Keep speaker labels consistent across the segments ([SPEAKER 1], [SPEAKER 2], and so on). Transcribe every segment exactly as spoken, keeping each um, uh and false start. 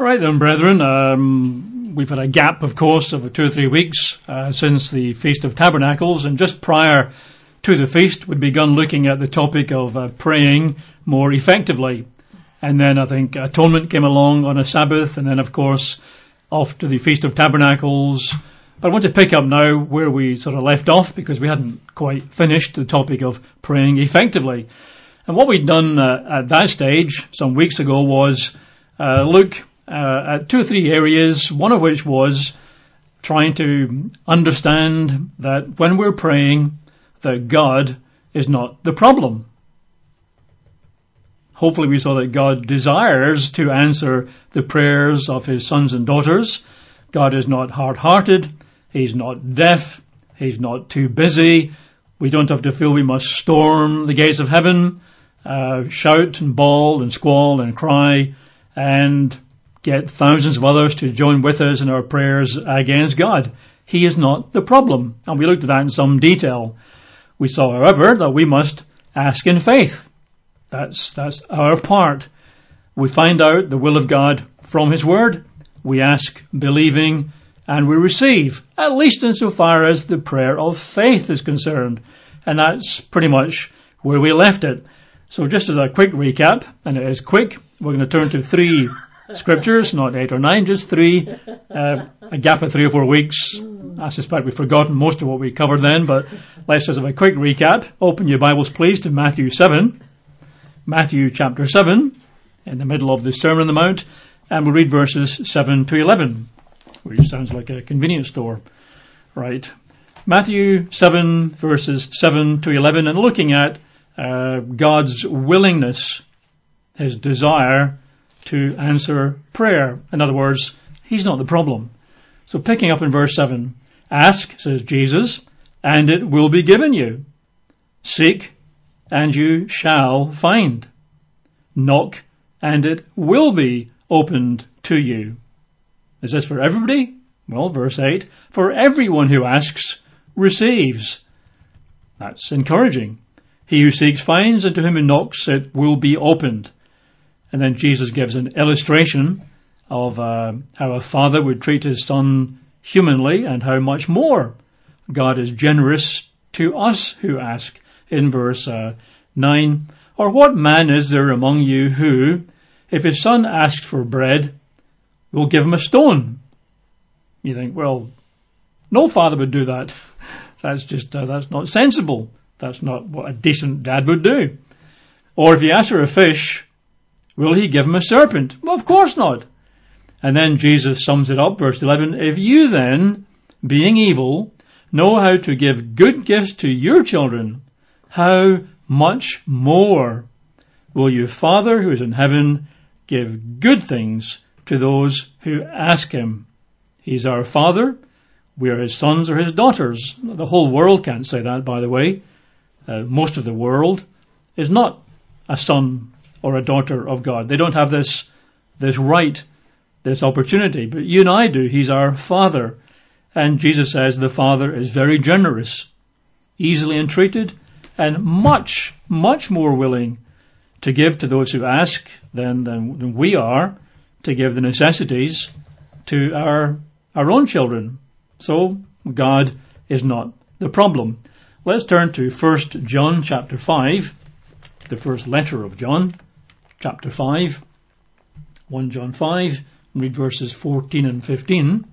[SPEAKER 1] Right then, brethren, um, we've had a gap, of course, of two or three weeks uh, since the Feast of Tabernacles, and just prior to the feast, we'd begun looking at the topic of uh, praying more effectively. And then I think atonement came along on a Sabbath, and then, of course, off to the Feast of Tabernacles. But I want to pick up now where we sort of left off, because we hadn't quite finished the topic of praying effectively. And what we'd done uh, at that stage, some weeks ago, was uh, look uh, at two or three areas, one of which was trying to understand that when we're praying, that God is not the problem. Hopefully we saw that God desires to answer the prayers of his sons and daughters. God is not hard-hearted. He's not deaf. He's not too busy. We don't have to feel we must storm the gates of heaven, uh, shout and bawl and squall and cry and get thousands of others to join with us in our prayers against God. He is not the problem. And we looked at that in some detail. We saw, however, that we must ask in faith. That's, that's our part. We find out the will of God from his word. We ask believing and we receive, at least insofar as the prayer of faith is concerned. And that's pretty much where we left it. So just as a quick recap, and it is quick, we're going to turn to three scriptures, not eight or nine, just three, uh, a gap of three or four weeks. I suspect we've forgotten most of what we covered then, but let's just have a quick recap. Open your Bibles, please, to Matthew seven. Matthew chapter seven, in the middle of the Sermon on the Mount, and we'll read verses seven to eleven, which sounds like a convenience store, right? Matthew seven, verses seven to eleven, and looking at uh, God's willingness, his desire to answer prayer. In other words, he's not the problem. So picking up in verse seven, ask, says Jesus, and it will be given you. Seek, and you shall find. Knock, and it will be opened to you. Is this for everybody? Well, verse eight, for everyone who asks receives. That's encouraging. He who seeks finds, and to him who knocks it will be opened. And then Jesus gives an illustration of uh, how a father would treat his son humanly and how much more God is generous to us who ask. In verse uh, nine, or what man is there among you who, if his son asks for bread, will give him a stone? You think, well, no father would do that. That's just, uh, that's not sensible. That's not what a decent dad would do. Or if he asks for a fish, will he give him a serpent? Well, of course not. And then Jesus sums it up, verse eleven, if you then, being evil, know how to give good gifts to your children, how much more will your Father who is in heaven give good things to those who ask him? He's our Father. We are his sons or his daughters. The whole world can't say that, by the way. Uh, most of the world is not a son or a daughter of God. They don't have this, this right, this opportunity. But you and I do. He's our Father. And Jesus says the Father is very generous, easily entreated, and much, much more willing to give to those who ask than, than, than we are to give the necessities to our, our own children. So God is not the problem. Let's turn to First John chapter five, the first letter of John, chapter five, First John five, and read verses fourteen and fifteen.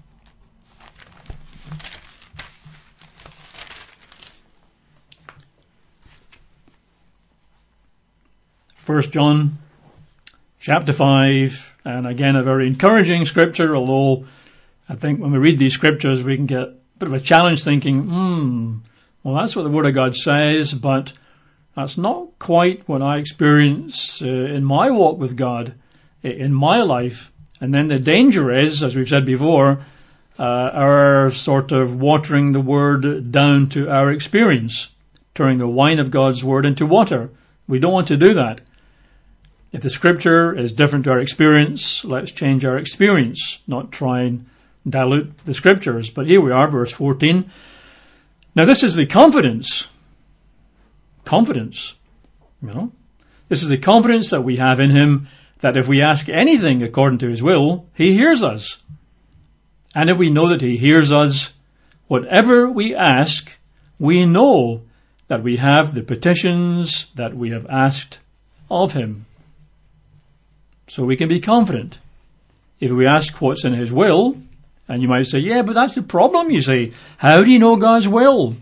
[SPEAKER 1] First John chapter five, and again a very encouraging scripture, although I think when we read these scriptures we can get a bit of a challenge thinking, hmm, well that's what the Word of God says, but that's not quite what I experience uh, in my walk with God, in my life. And then the danger is, as we've said before, uh, our sort of watering the Word down to our experience, turning the wine of God's Word into water. We don't want to do that. If the Scripture is different to our experience, let's change our experience, not try and dilute the Scriptures. But here we are, verse fourteen. Now this is the confidence. Confidence. You know, this is the confidence that we have in him, that if we ask anything according to his will, he hears us. And if we know that he hears us, whatever we ask, we know that we have the petitions that we have asked of him. So we can be confident. If we ask what's in his will, and you might say, yeah, but that's the problem, you say. How do you know God's will?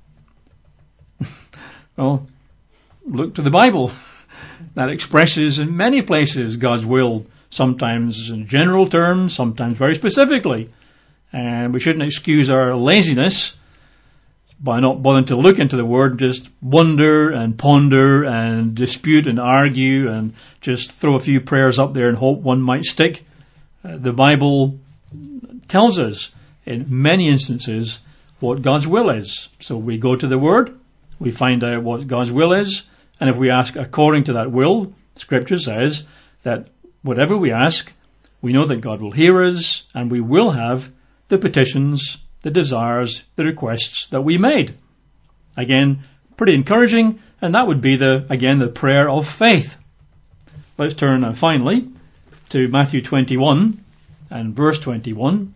[SPEAKER 1] Well, look to the Bible. That expresses in many places God's will, sometimes in general terms, sometimes very specifically. And we shouldn't excuse our laziness by not bothering to look into the Word, just wonder and ponder and dispute and argue and just throw a few prayers up there and hope one might stick. Uh, the Bible tells us in many instances what God's will is. So we go to the Word, we find out what God's will is, and if we ask according to that will, Scripture says that whatever we ask, we know that God will hear us and we will have the petitions, the desires, the requests that we made. Again, pretty encouraging, and that would be the, again, the prayer of faith. Let's turn uh, finally to Matthew twenty-one and verse twenty-one.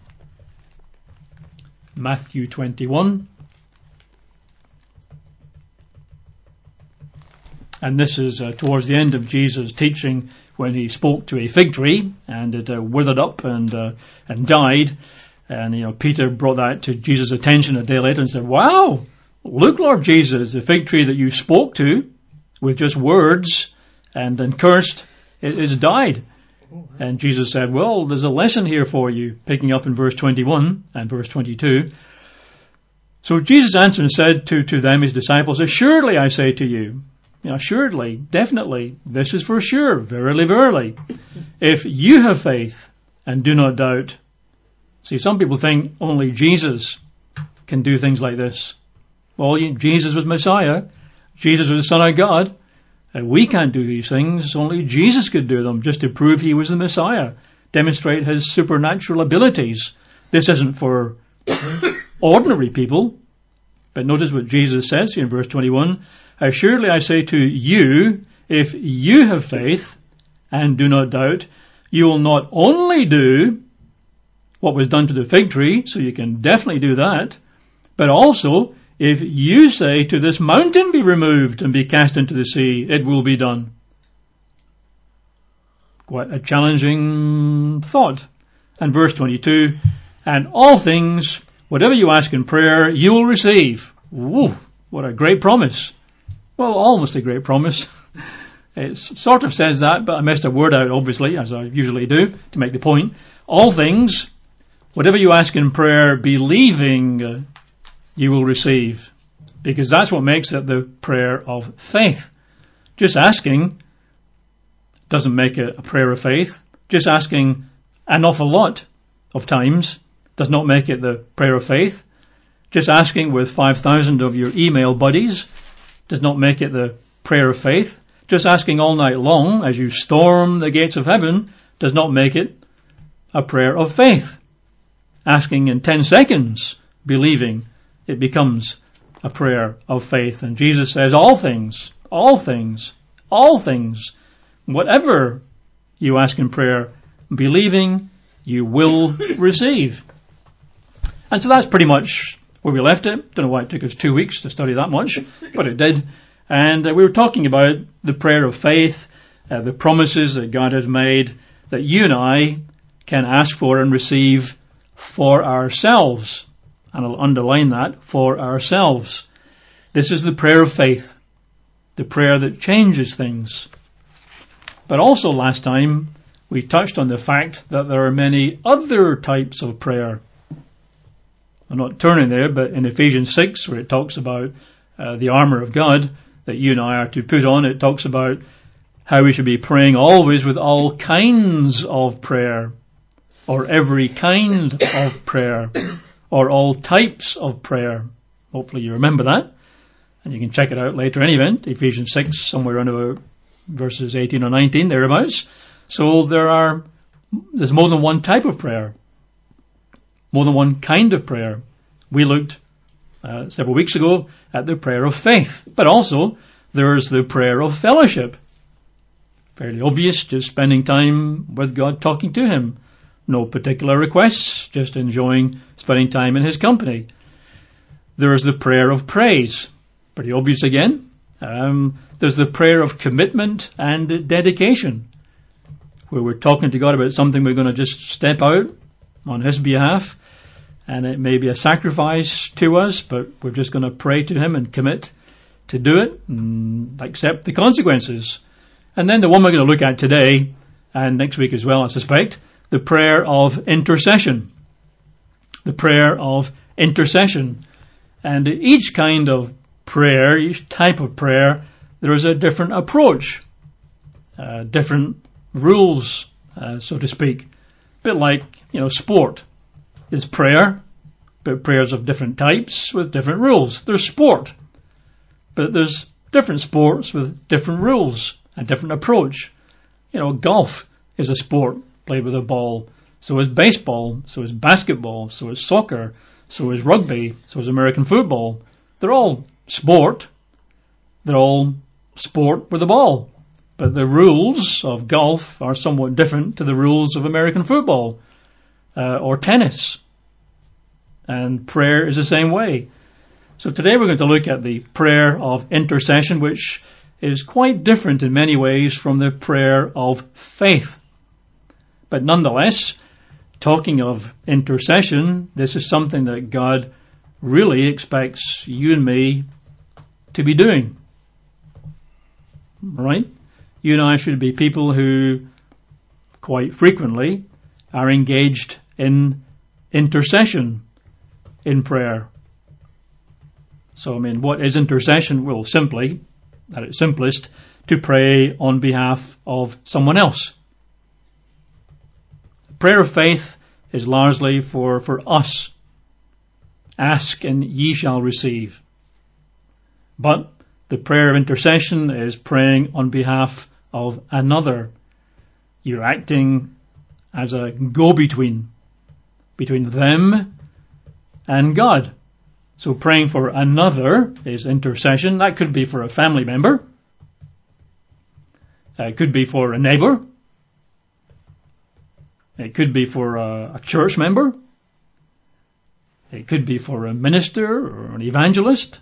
[SPEAKER 1] Matthew twenty-one. And this is uh, towards the end of Jesus' teaching when he spoke to a fig tree and it uh, withered up and uh, and died. And, you know, Peter brought that to Jesus' attention a day later and said, wow, look, Lord Jesus, the fig tree that you spoke to with just words and then cursed, it has died. And Jesus said, well, there's a lesson here for you, picking up in verse twenty-one and verse twenty-two. So Jesus answered and said to, to them, his disciples, assuredly I say to you, you know, assuredly, definitely, this is for sure, verily, verily, if you have faith and do not doubt. See, some people think only Jesus can do things like this. Well, Jesus was Messiah. Jesus was the Son of God. And we can't do these things. Only Jesus could do them, just to prove he was the Messiah, demonstrate his supernatural abilities. This isn't for ordinary people. But notice what Jesus says here in verse twenty-one. Assuredly I say to you, if you have faith and do not doubt, you will not only do what was done to the fig tree, so you can definitely do that, but also if you say to this mountain be removed and be cast into the sea, it will be done. Quite a challenging thought. And verse twenty-two, and all things, whatever you ask in prayer, you will receive. Woo, what a great promise. Well, almost a great promise. It sort of says that, but I missed a word out, obviously, as I usually do, to make the point. All things, whatever you ask in prayer, believing uh, you will receive. Because that's what makes it the prayer of faith. Just asking doesn't make it a prayer of faith. Just asking an awful lot of times does not make it the prayer of faith. Just asking with five thousand of your email buddies does not make it the prayer of faith. Just asking all night long as you storm the gates of heaven does not make it a prayer of faith. Asking in ten seconds, believing, it becomes a prayer of faith. And Jesus says all things, all things, all things, whatever you ask in prayer, believing, you will receive. And so that's pretty much where we left it. Don't know why it took us two weeks to study that much, but it did. And uh, we were talking about the prayer of faith, uh, the promises that God has made that you and I can ask for and receive for ourselves. And I'll underline that, for ourselves. This is the prayer of faith, the prayer that changes things. But also last time we touched on the fact that there are many other types of prayer. I'm not turning there, but in Ephesians six, where it talks about uh, the armour of God that you and I are to put on, it talks about how we should be praying always with all kinds of prayer, or every kind of prayer, or all types of prayer. Hopefully you remember that, and you can check it out later in any event, Ephesians six, somewhere around about verses eighteen or nineteen, thereabouts. So there are, there's more than one type of prayer, more than one kind of prayer. We looked uh, several weeks ago at the prayer of faith, but also there's the prayer of fellowship. Fairly obvious, just spending time with God, talking to him. No particular requests, just enjoying spending time in his company. There is the prayer of praise. Pretty obvious again. Um, there's the prayer of commitment and dedication, where we're talking to God about something we're going to just step out on his behalf, and it may be a sacrifice to us, but we're just going to pray to him and commit to do it and accept the consequences. And then the one we're going to look at today, and next week as well, I suspect, the prayer of intercession. The prayer of intercession. And each kind of prayer, each type of prayer, there is a different approach, uh, different rules, uh, so to speak. A bit like, you know, sport is prayer, but prayers of different types with different rules. There's sport, but there's different sports with different rules, a different approach. You know, golf is a sport played with a ball. So is baseball, so is basketball, so is soccer, so is rugby, so is American football. They're all sport. They're all sport with a ball. But the rules of golf are somewhat different to the rules of American football uh, or tennis. And prayer is the same way. So today we're going to look at the prayer of intercession, which is quite different in many ways from the prayer of faith. But nonetheless, talking of intercession, this is something that God really expects you and me to be doing. Right? You and I should be people who quite frequently are engaged in intercession in prayer. So, I mean, what is intercession? Well, simply, at its simplest, to pray on behalf of someone else. Prayer of faith is largely for, for us. Ask and ye shall receive. But the prayer of intercession is praying on behalf of another. You're acting as a go-between between them and God. So praying for another is intercession. That could be for a family member. It could be for a neighbor. It could be for a, a church member. It could be for a minister or an evangelist.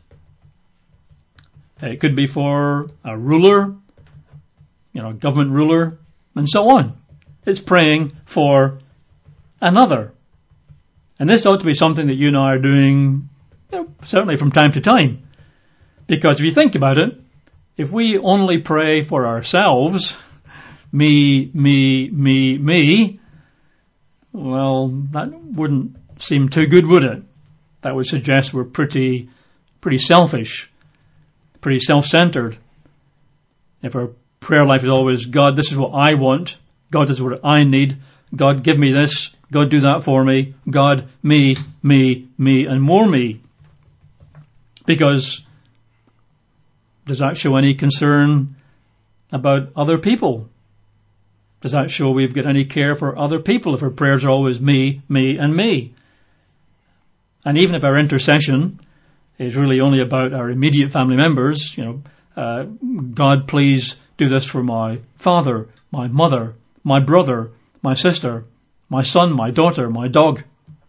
[SPEAKER 1] It could be for a ruler, you know, a government ruler, and so on. It's praying for another. And this ought to be something that you and I are doing, you know, certainly from time to time. Because if you think about it, if we only pray for ourselves, me, me, me, me, well, that wouldn't seem too good, would it? That would suggest we're pretty, pretty selfish, pretty self-centered. If our prayer life is always, God, this is what I want. God, this is what I need. God, give me this. God, do that for me. God, me, me, me, and more me. Because does that show any concern about other people? Does that show we've got any care for other people if our prayers are always me, me, and me? And even if our intercession is really only about our immediate family members, you know, uh, God, please do this for my father, my mother, my brother, my sister, my son, my daughter, my dog,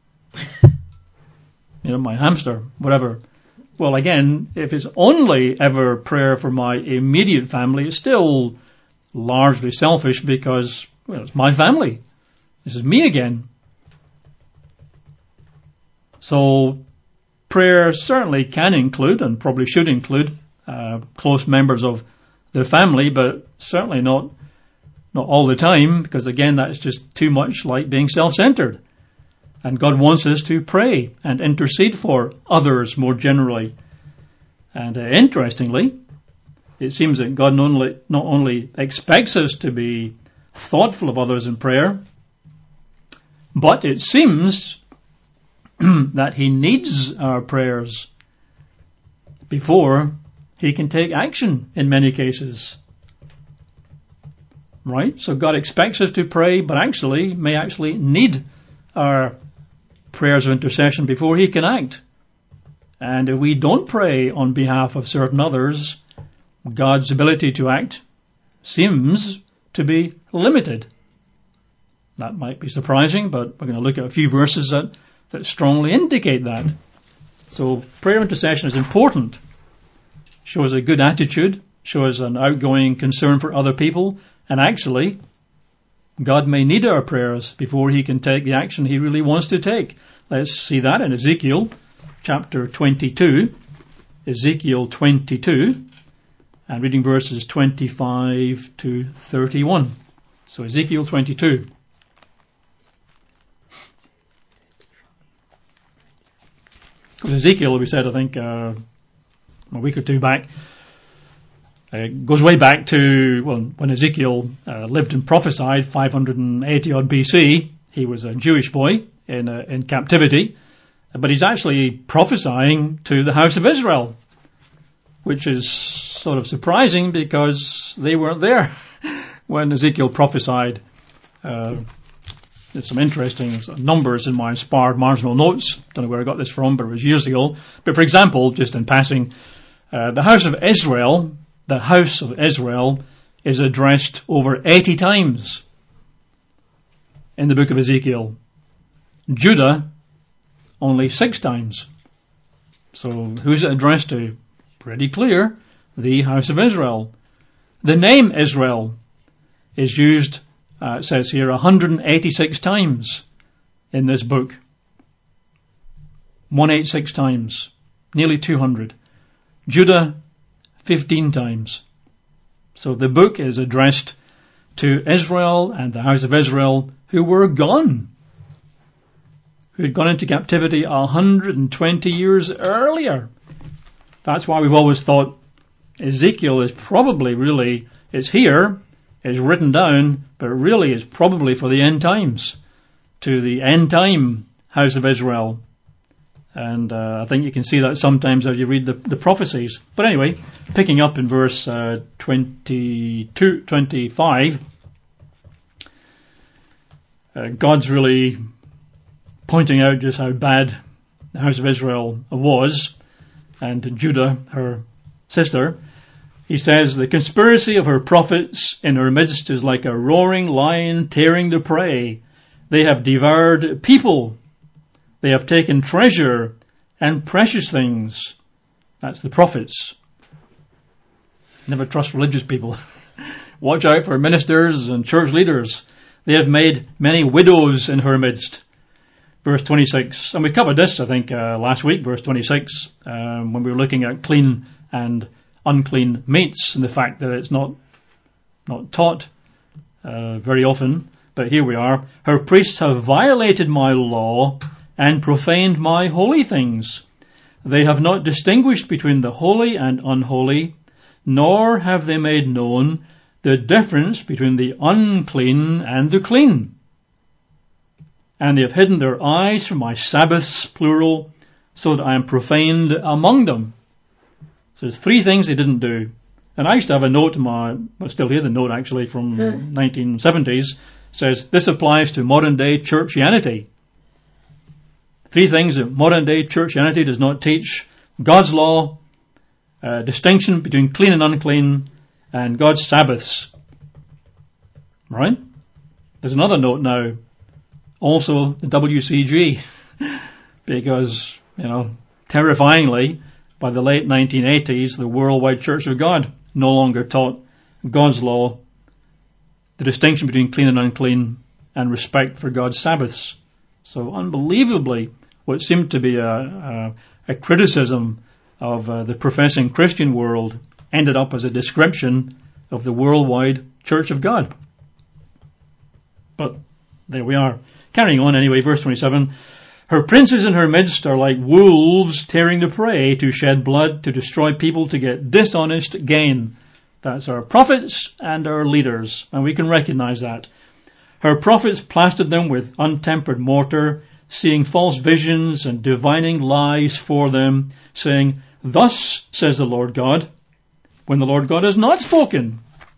[SPEAKER 1] you know, my hamster, whatever. Well, again, if it's only ever prayer for my immediate family, it's still largely selfish because, well, it's my family. This is me again. So prayer certainly can include, and probably should include, uh, close members of the family, but certainly not not all the time, because again, that's just too much like being self-centered. And God wants us to pray and intercede for others more generally. And uh, interestingly, it seems that God not only, not only expects us to be thoughtful of others in prayer, but it seems that he needs our prayers before he can take action in many cases. Right? So God expects us to pray, but actually may actually need our prayers of intercession before he can act. And if we don't pray on behalf of certain others, God's ability to act seems to be limited. That might be surprising, but we're going to look at a few verses that, that strongly indicate that. So prayer intercession is important. Shows a good attitude, shows an outgoing concern for other people, and actually, God may need our prayers before he can take the action he really wants to take. Let's see that in Ezekiel chapter twenty-two. Ezekiel twenty-two, and reading verses twenty-five to thirty-one. So Ezekiel twenty-two. Because Ezekiel, we said, I think, uh, a week or two back, uh, goes way back to, well, when Ezekiel uh, lived and prophesied, five hundred eighty odd B C. He was a Jewish boy in uh, in captivity, but he's actually prophesying to the house of Israel, which is sort of surprising because they weren't there when Ezekiel prophesied. Uh, There's some interesting numbers in my inspired marginal notes. Don't know where I got this from, but it was years ago. But for example, just in passing, uh, the house of Israel, the house of Israel is addressed over eighty times in the book of Ezekiel. Judah, only six times. So who's it addressed to? Pretty clear, the house of Israel. The name Israel is used, Uh, it says here, one hundred eighty-six times in this book. one hundred eighty-six times. Nearly two hundred. Judah, fifteen times. So the book is addressed to Israel and the house of Israel who were gone. Who had gone into captivity one hundred twenty years earlier. That's why we've always thought Ezekiel is probably really, is here, is written down, but really is probably for the end times, to the end time house of Israel. And uh, I think you can see that sometimes as you read the, the prophecies. But anyway, picking up in verse uh, twenty-two, twenty-five, uh, God's really pointing out just how bad the house of Israel was, and Judah, her sister. He says, the conspiracy of her prophets in her midst is like a roaring lion tearing the prey. They have devoured people. They have taken treasure and precious things. That's the prophets. Never trust religious people. Watch out for ministers and church leaders. They have made many widows in her midst. Verse twenty-six. And we covered this, I think, uh, last week, verse twenty-six, um, when we were looking at clean and unclean meats and the fact that it's not not taught uh, very often, but here we are. Her priests have violated my law and profaned my holy things. They have not distinguished between the holy and unholy, nor have they made known the difference between the unclean and the clean. And they have hidden their eyes from my Sabbaths, plural, so that I am profaned among them. So there's three things they didn't do. And I used to have a note in my, well, still here, the note actually from the nineteen seventies, says this applies to modern day churchianity. Three things that modern day churchianity does not teach: God's law, uh, distinction between clean and unclean, and God's Sabbaths. Right? There's another note now, also the W C G, because, you know, terrifyingly, by the late nineteen eighties, the Worldwide Church of God no longer taught God's law, the distinction between clean and unclean, and respect for God's Sabbaths. So unbelievably, what seemed to be a, a, a criticism of uh, the professing Christian world ended up as a description of the Worldwide Church of God. But there we are. Carrying on anyway, verse twenty-seven. Her princes in her midst are like wolves tearing the prey, to shed blood, to destroy people, to get dishonest gain. That's our prophets and our leaders, and we can recognize that. Her prophets plastered them with untempered mortar, seeing false visions and divining lies for them, saying, thus says the Lord God, when the Lord God has not spoken.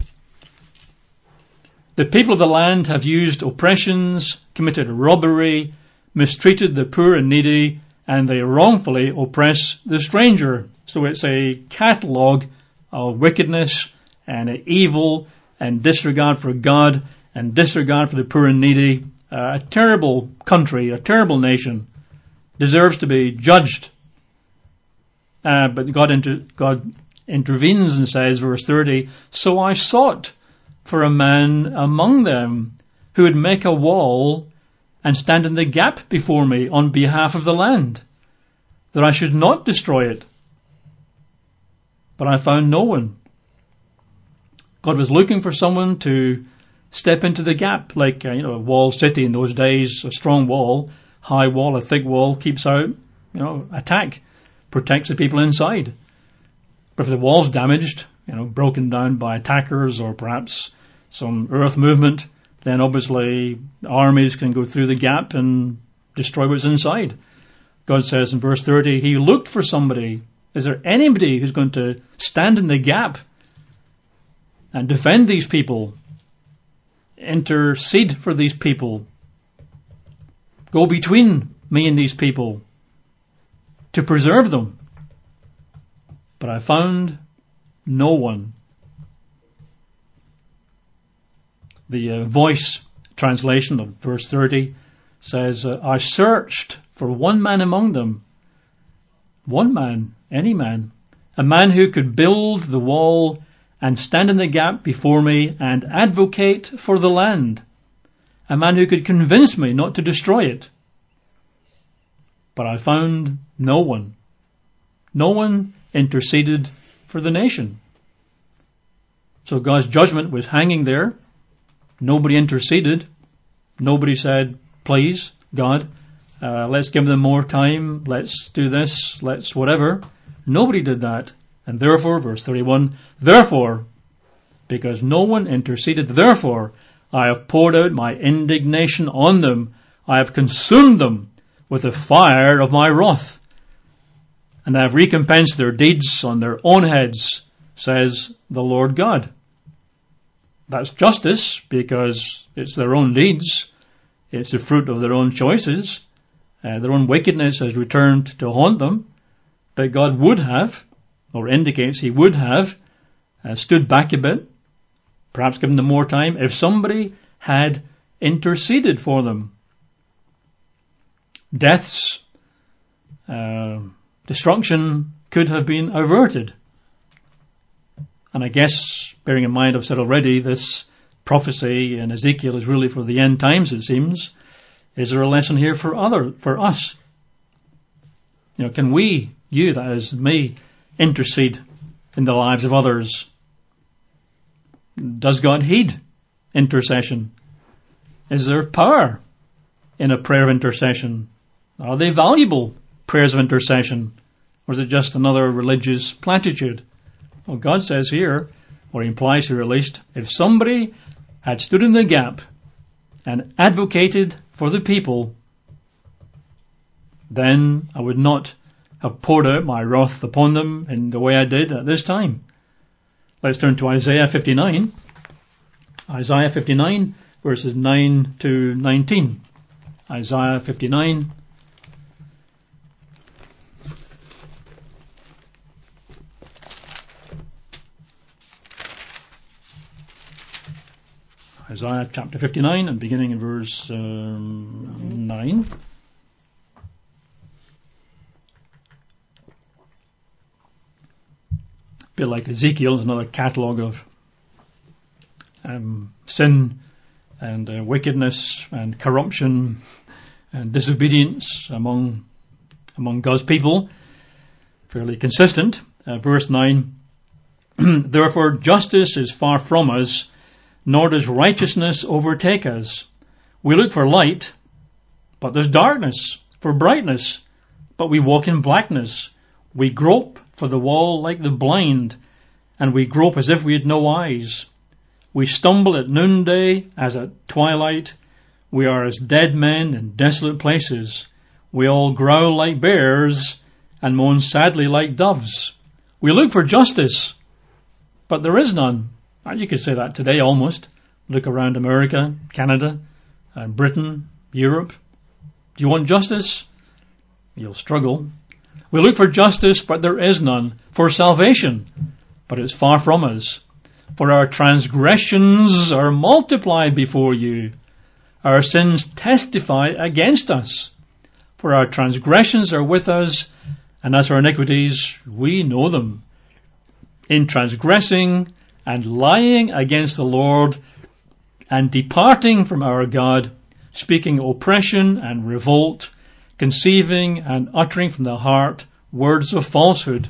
[SPEAKER 1] The people of the land have used oppressions, committed robbery, mistreated the poor and needy, and they wrongfully oppress the stranger. So it's a catalogue of wickedness and evil and disregard for God and disregard for the poor and needy. Uh, a terrible country, a terrible nation, deserves to be judged. Uh, but God, inter- God intervenes and says, verse thirty, so I sought for a man among them who would make a wall and stand in the gap before me on behalf of the land, that I should not destroy it. But I found no one. God was looking for someone to step into the gap, like, uh, you know, a walled city in those days, a strong wall, high wall, a thick wall, keeps out, you know, attack, protects the people inside. But if the wall's damaged, you know, broken down by attackers or perhaps some earth movement, then obviously armies can go through the gap and destroy what's inside. God says in verse thirty, he looked for somebody. Is there anybody who's going to stand in the gap and defend these people, intercede for these people, go between me and these people to preserve them? But I found no one. The uh, Voice translation of verse thirty says, uh, I searched for one man among them. One man, any man. A man who could build the wall and stand in the gap before me and advocate for the land. A man who could convince me not to destroy it. But I found no one. No one interceded for the nation. So God's judgment was hanging there. Nobody interceded. Nobody said, please, God, uh, let's give them more time. Let's do this. Let's whatever. Nobody did that. And therefore, verse thirty-one, therefore, because no one interceded, therefore, I have poured out my indignation on them. I have consumed them with the fire of my wrath. And I have recompensed their deeds on their own heads, says the Lord God. That's justice, because it's their own deeds. It's the fruit of their own choices. Uh, their own wickedness has returned to haunt them. But God would have, or indicates he would have, uh, stood back a bit, perhaps given them more time, if somebody had interceded for them. Death's uh, destruction could have been averted. And I guess, bearing in mind, I've said already, this prophecy in Ezekiel is really for the end times, it seems. Is there a lesson here for other, for us? You know, can we, you, that is me, intercede in the lives of others? Does God heed intercession? Is there power in a prayer of intercession? Are they valuable prayers of intercession? Or is it just another religious platitude? Well, God says here, or implies here at least, if somebody had stood in the gap and advocated for the people, then I would not have poured out my wrath upon them in the way I did at this time. Let's turn to Isaiah fifty-nine. Isaiah fifty-nine, verses nine to nineteen. Isaiah fifty-nine. Isaiah chapter fifty-nine and beginning in verse um, nine. A bit like Ezekiel, another catalogue of um, sin and uh, wickedness and corruption and disobedience among among God's people. Fairly consistent. Uh, verse nine. Therefore justice is far from us, nor does righteousness overtake us. We look for light, but there's darkness, for brightness, but we walk in blackness. We grope for the wall like the blind, and we grope as if we had no eyes. We stumble at noonday as at twilight. We are as dead men in desolate places. We all growl like bears and moan sadly like doves. We look for justice, but there is none. You could say that today almost. Look around America, Canada, uh, Britain, Europe. Do you want justice? You'll struggle. We look for justice, but there is none. For salvation, but it's far from us. For our transgressions are multiplied before you. Our sins testify against us. For our transgressions are with us, and as our iniquities, we know them. In transgressing and lying against the Lord, and departing from our God, speaking oppression and revolt, conceiving and uttering from the heart words of falsehood.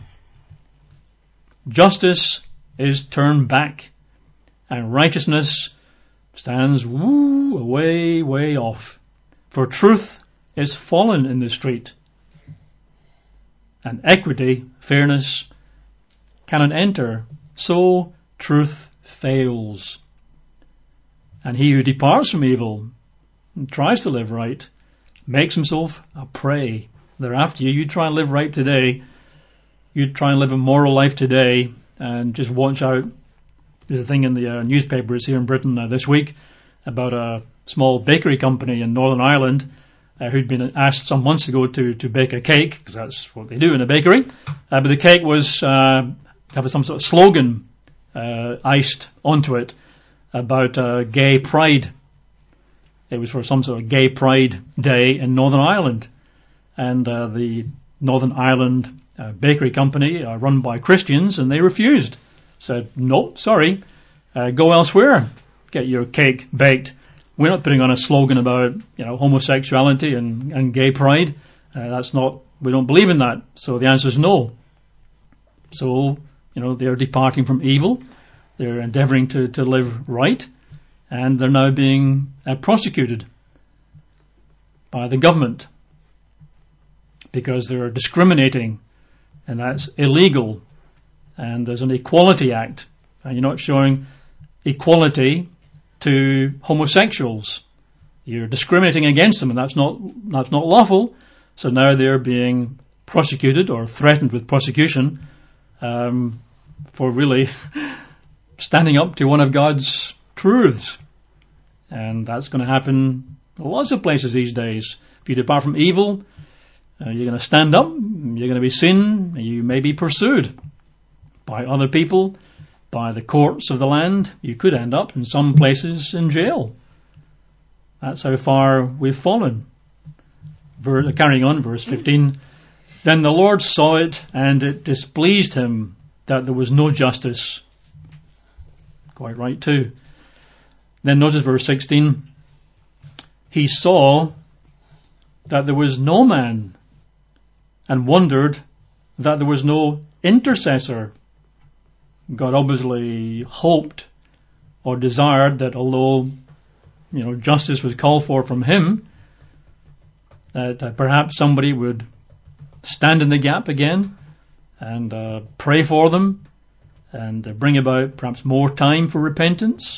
[SPEAKER 1] Justice is turned back, and righteousness stands woo away, way off. For truth is fallen in the street, and equity, fairness, cannot enter, so truth fails. And he who departs from evil and tries to live right makes himself a prey. They're after you. You try and live right today. You try and live a moral life today, and just watch out. There's a thing in the uh, newspapers here in Britain uh, this week about a small bakery company in Northern Ireland uh, who'd been asked some months ago to, to bake a cake, because that's what they do in a bakery. Uh, but the cake was uh, to have some sort of slogan uh, iced onto it about uh, gay pride. It was for some sort of gay pride day in Northern Ireland. And uh, the Northern Ireland uh, bakery company are run by Christians, and they refused. Said, no, sorry, uh, go elsewhere, get your cake baked. We're not putting on a slogan about, you know, homosexuality and, and gay pride. Uh, that's not, we don't believe in that. So the answer is no. So, you know, they're departing from evil. They're endeavoring to, to live right, and they're now being uh, prosecuted by the government because they're discriminating, and that's illegal. And there's an Equality Act, and you're not showing equality to homosexuals. You're discriminating against them, and that's not that's not lawful. So now they're being prosecuted or threatened with prosecution um, for really standing up to one of God's truths. And that's going to happen in lots of places these days. If you depart from evil, uh, you're going to stand up, you're going to be seen, you may be pursued by other people, by the courts of the land. You could end up in some places in jail. That's how far we've fallen. Ver- carrying on, verse fifteen. Then the Lord saw it, and it displeased him that there was no justice. Quite right too. Then notice verse sixteen. He saw that there was no man, and wondered that there was no intercessor. God obviously hoped or desired that although, you know, justice was called for from him, that uh, perhaps somebody would stand in the gap again and uh, pray for them and uh, bring about perhaps more time for repentance.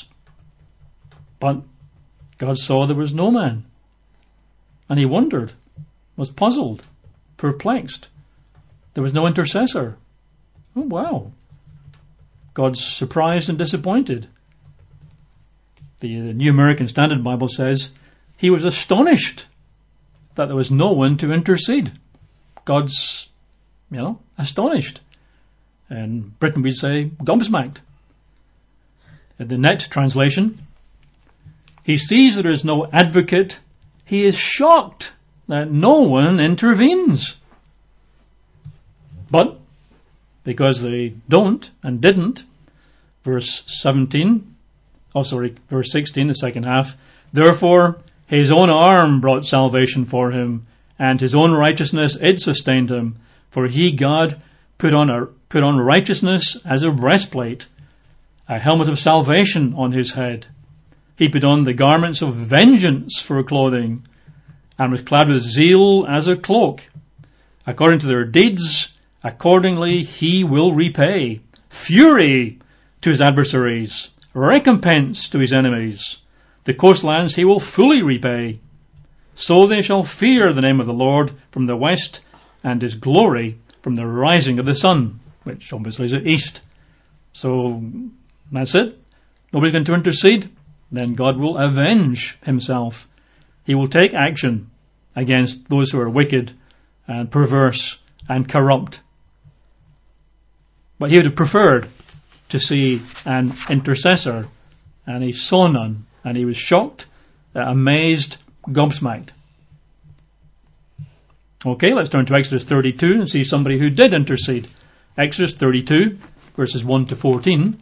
[SPEAKER 1] But God saw there was no man, and he wondered, was puzzled, perplexed. There was no intercessor. Oh, wow. God's surprised and disappointed. The, the New American Standard Bible says he was astonished that there was no one to intercede. God's, you know, astonished. And Britain we'd say gobsmacked. In the Net translation, he sees there is no advocate. He is shocked that no one intervenes. But because they don't and didn't, verse seventeen, oh sorry, verse sixteen, the second half, therefore his own arm brought salvation for him, and his own righteousness it sustained him. For he, God, put on a put on righteousness as a breastplate, a helmet of salvation on his head. He put on the garments of vengeance for clothing, and was clad with zeal as a cloak. According to their deeds, accordingly he will repay. Fury to his adversaries, recompense to his enemies. The coastlands he will fully repay. So they shall fear the name of the Lord from the west, and his glory from the rising of the sun, which obviously is the east. So that's it. Nobody's going to intercede. Then God will avenge himself. He will take action against those who are wicked and perverse and corrupt. But he would have preferred to see an intercessor, and he saw none, and he was shocked, amazed, gobsmacked. Okay, let's turn to Exodus thirty-two and see somebody who did intercede. Exodus thirty-two, verses one to fourteen.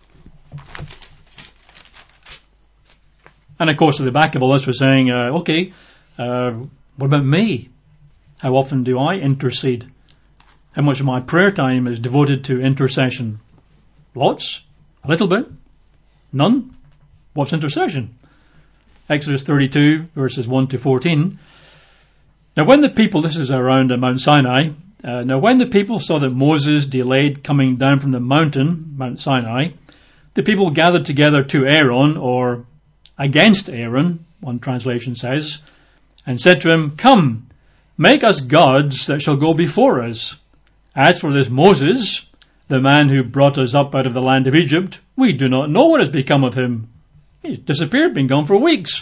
[SPEAKER 1] And of course, at the back of all this, we're saying, uh, okay, uh, what about me? How often do I intercede? How much of my prayer time is devoted to intercession? Lots? A little bit? None? What's intercession? Exodus thirty-two, verses one to fourteen. Now when the people, this is around Mount Sinai, uh, now when the people saw that Moses delayed coming down from the mountain, Mount Sinai, the people gathered together to Aaron, or against Aaron, one translation says, and said to him, "Come, make us gods that shall go before us. As for this Moses, the man who brought us up out of the land of Egypt, we do not know what has become of him. He's disappeared, been gone for weeks."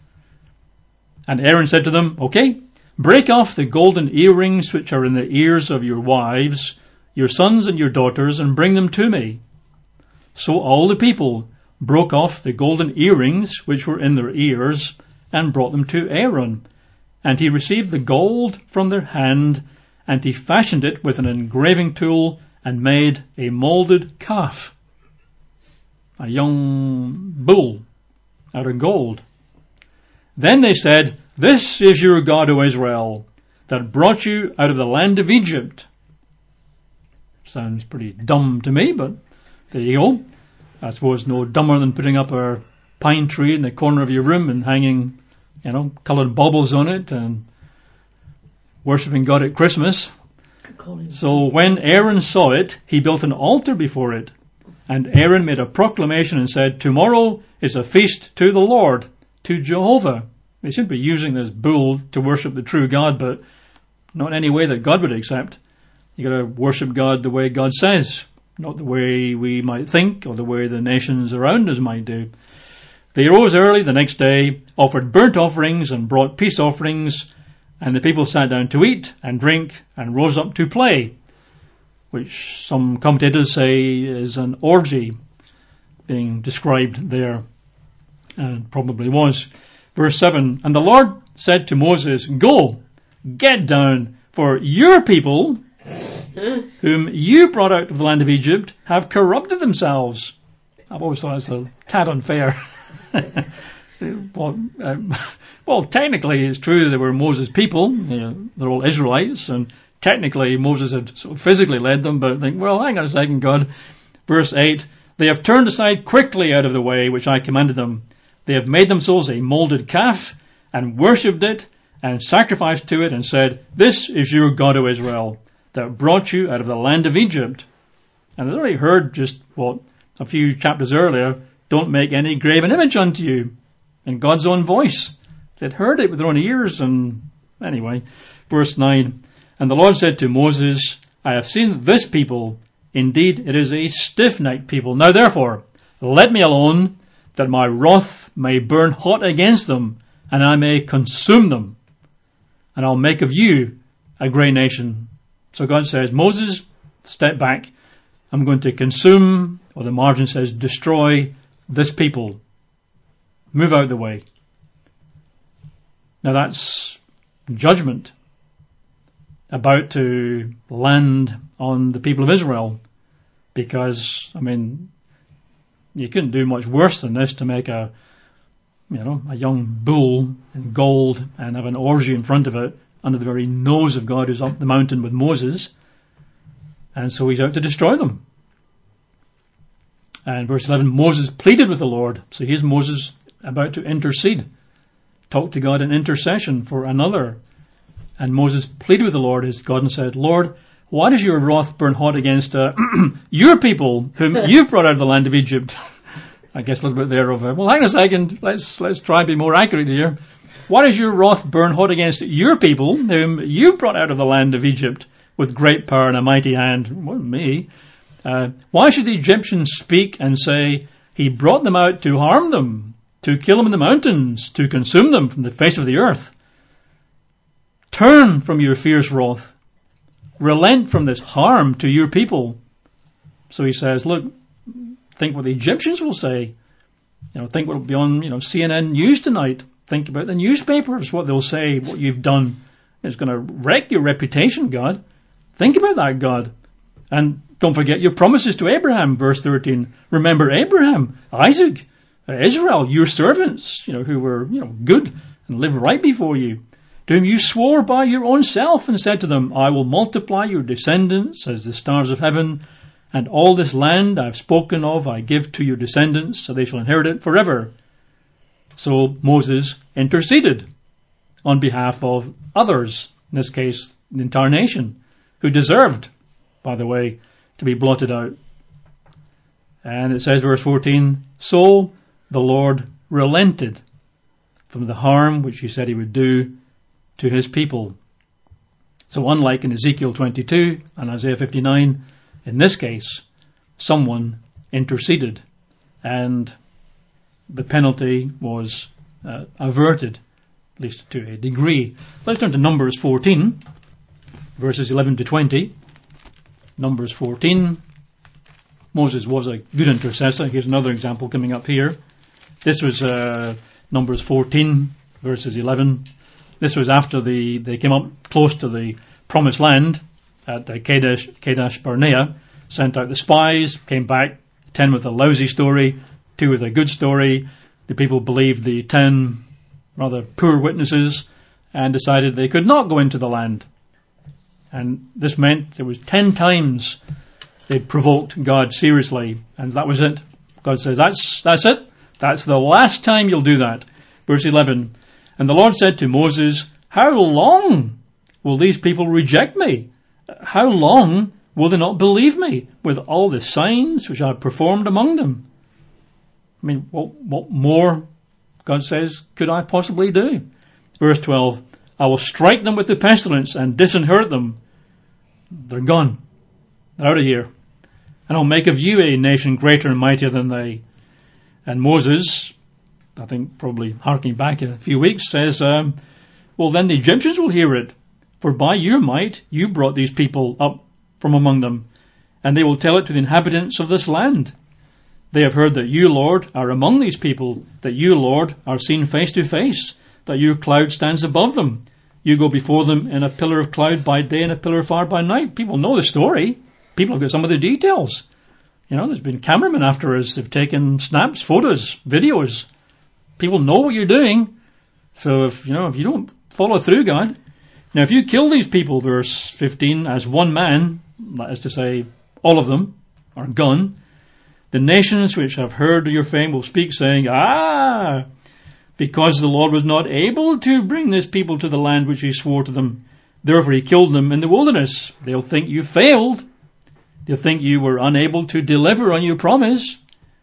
[SPEAKER 1] And Aaron said to them, "Okay, break off the golden earrings which are in the ears of your wives, your sons and your daughters, and bring them to me." So all the people broke off the golden earrings which were in their ears and brought them to Aaron. And he received the gold from their hand, and he fashioned it with an engraving tool and made a molded calf, a young bull out of gold. Then they said, "This is your God, O Israel, that brought you out of the land of Egypt." Sounds pretty dumb to me, but there you go. I suppose no dumber than putting up a pine tree in the corner of your room and hanging, you know, coloured baubles on it and worshipping God at Christmas. So when Aaron saw it, he built an altar before it. And Aaron made a proclamation and said, "Tomorrow is a feast to the Lord, to Jehovah." They seem to be using this bull to worship the true God, but not in any way that God would accept. You got to worship God the way God says, not the way we might think or the way the nations around us might do. They rose early the next day, offered burnt offerings and brought peace offerings, and the people sat down to eat and drink and rose up to play, which some commentators say is an orgy being described there, and probably was. Verse seven, and the Lord said to Moses, "Go, get down, for your people, whom you brought out of the land of Egypt, have corrupted themselves." I've always thought it's a tad unfair. well, um, well, technically it's true they were Moses' people, you know, they're all Israelites, and technically Moses had sort of physically led them, but think, well, hang on a second, God. Verse eight, "They have turned aside quickly out of the way which I commanded them. They have made themselves a molded calf and worshipped it and sacrificed to it and said, 'This is your God, O Israel, that brought you out of the land of Egypt.'" And they'd already heard just what a few chapters earlier, "Don't make any graven image unto you," in God's own voice. They'd heard it with their own ears, and anyway, verse nine, "And the Lord said to Moses, I have seen this people. Indeed, it is a stiff-necked people. Now therefore, let me alone, that my wrath may burn hot against them, and I may consume them. And I'll make of you a great nation." So God says, "Moses, step back. I'm going to consume," or the margin says, destroy this people. Move out of the way. Now that's judgment about to land on the people of Israel, because, I mean, you couldn't do much worse than this, to make a, you know, a young bull in gold and have an orgy in front of it under the very nose of God who's up the mountain with Moses. And so he's out to destroy them. And verse eleven, Moses pleaded with the Lord. So here's Moses about to intercede, talk to God in intercession for another. And Moses pleaded with the Lord, his God, and said, "Lord, why does your wrath burn hot against uh, your people whom you've brought out of the land of Egypt?" I guess a little bit there of a, well, hang on a second, let's let's try to be more accurate here. Why does your wrath burn hot against your people whom you've brought out of the land of Egypt with great power and a mighty hand? Well, me. Uh, why should the Egyptians speak and say, "He brought them out to harm them, to kill them in the mountains, to consume them from the face of the earth"? Turn from your fierce wrath. Relent from this harm to your people. So he says, look, Think what the Egyptians will say. You know, think what will be on, you know, C N N News tonight. Think about the newspapers, what they'll say, what you've done. It's going to wreck your reputation, God. Think about that, God. And don't forget your promises to Abraham, verse thirteen. Remember Abraham, Isaac, Israel, your servants, you know, who were, you know, good and lived right before you, to whom you swore by your own self and said to them, I will multiply your descendants as the stars of heaven, and all this land I have spoken of I give to your descendants, so they shall inherit it forever. So Moses interceded on behalf of others, in this case the entire nation, who deserved, by the way, to be blotted out. And it says, verse fourteen, so the Lord relented from the harm which he said he would do to his people. So unlike in Ezekiel twenty-two and Isaiah fifty-nine, in this case, someone interceded and the penalty was uh, averted, at least to a degree. Let's turn to Numbers fourteen, verses eleven to twenty. Numbers fourteen. Moses was a good intercessor. Here's another example coming up here. This was uh, Numbers fourteen, verses eleven. This was after the they came up close to the promised land at uh, Kadesh, Kadesh Barnea, sent out the spies, came back, ten with a lousy story, two with a good story. The people believed the ten rather poor witnesses and decided they could not go into the land. And this meant it was ten times they provoked God seriously, and that was it. God says, that's that's it. That's the last time you'll do that. Verse eleven, and the Lord said to Moses, how long will these people reject me? How long will they not believe me with all the signs which I have performed among them? I mean, what, what more, God says, could I possibly do? Verse twelve, I will strike them with the pestilence and disinherit them. They're gone. They're out of here. And I'll make of you a nation greater and mightier than they. And Moses, I think probably harking back a few weeks, says, um, well, then the Egyptians will hear it. For by your might you brought these people up from among them, and they will tell it to the inhabitants of this land. They have heard that you, Lord, are among these people, that you, Lord, are seen face to face, that your cloud stands above them. You go before them in a pillar of cloud by day and a pillar of fire by night. People know the story. People have got some of the details. You know, there's been cameramen after us. They've taken snaps, photos, videos. People know what you're doing. So if, you know, if you don't follow through, God. Now, if you kill these people, verse fifteen, as one man, that is to say, all of them are gone, the nations which have heard of your fame will speak, saying, ah, because the Lord was not able to bring this people to the land which he swore to them, therefore he killed them in the wilderness. They'll think you failed. They'll think you were unable to deliver on your promise.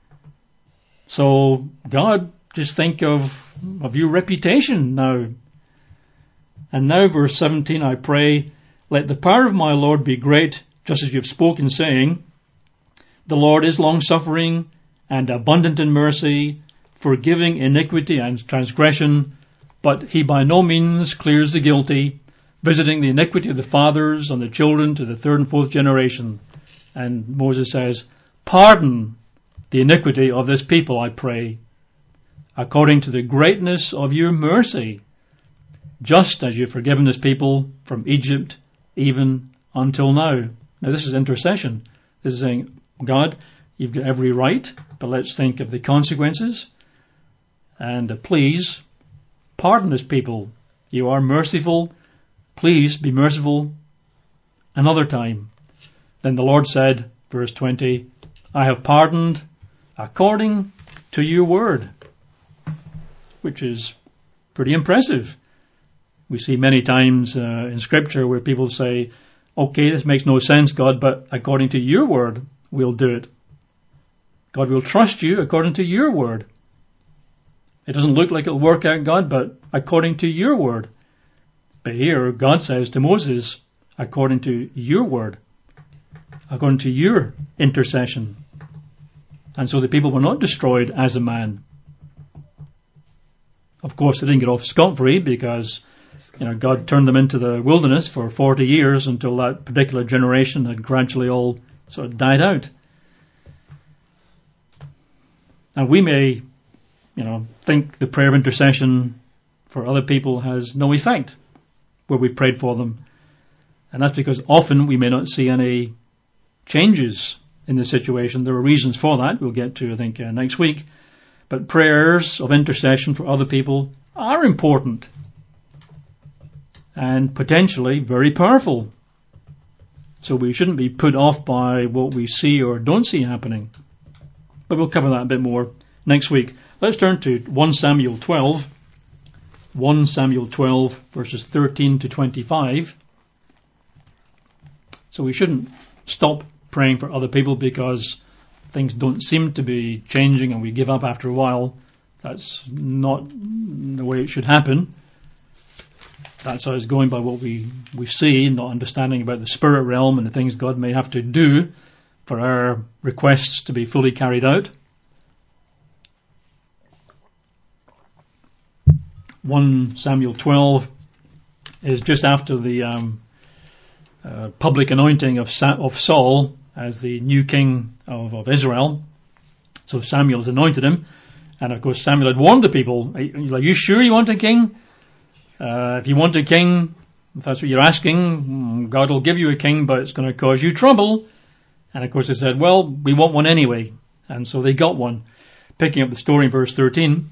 [SPEAKER 1] So, God, just think of, of your reputation now. And now, verse seventeen, I pray, let the power of my Lord be great, just as you have spoken, saying, the Lord is long-suffering and abundant in mercy, forgiving iniquity and transgression, but he by no means clears the guilty, visiting the iniquity of the fathers on the children to the third and fourth generation. And Moses says, pardon the iniquity of this people, I pray, according to the greatness of your mercy, just as you've forgiven this people from Egypt even until now. Now this is intercession. This is saying, God, you've got every right, but let's think of the consequences. And uh, please, pardon this people. You are merciful. Please be merciful another time. Then the Lord said, verse twenty, I have pardoned according to your word, which is pretty impressive. We see many times uh, in Scripture where people say, okay, this makes no sense, God, but according to your word, we'll do it. God will trust you according to your word. It doesn't look like it'll work out, God, but according to your word. But here, God says to Moses, according to your word, according to your intercession. And so the people were not destroyed as a man. Of course, they didn't get off scot-free because, you know, God turned them into the wilderness for forty years until that particular generation had gradually all sort of died out. And we may, you know, think the prayer of intercession for other people has no effect where we prayed for them. And that's because often we may not see any changes in the situation. There are reasons for that. We'll get to, I think, uh, next week. But prayers of intercession for other people are important and potentially very powerful. So we shouldn't be put off by what we see or don't see happening. But we'll cover that a bit more next week. Let's turn to First Samuel twelve. First Samuel twelve, verses thirteen to twenty-five. So we shouldn't stop praying for other people because things don't seem to be changing and we give up after a while. That's not the way it should happen. That's how it's going by what we, we see, not understanding about the spirit realm and the things God may have to do for our requests to be fully carried out. First Samuel twelve is just after the um, uh, public anointing of Sa- of Saul as the new king of, of Israel. So Samuel has anointed him. And of course Samuel had warned the people, are you, are you sure you want a king? Uh, if you want a king, if that's what you're asking, God will give you a king, but it's going to cause you trouble. And of course they said, well, we want one anyway. And so they got one. Picking up the story in verse thirteen.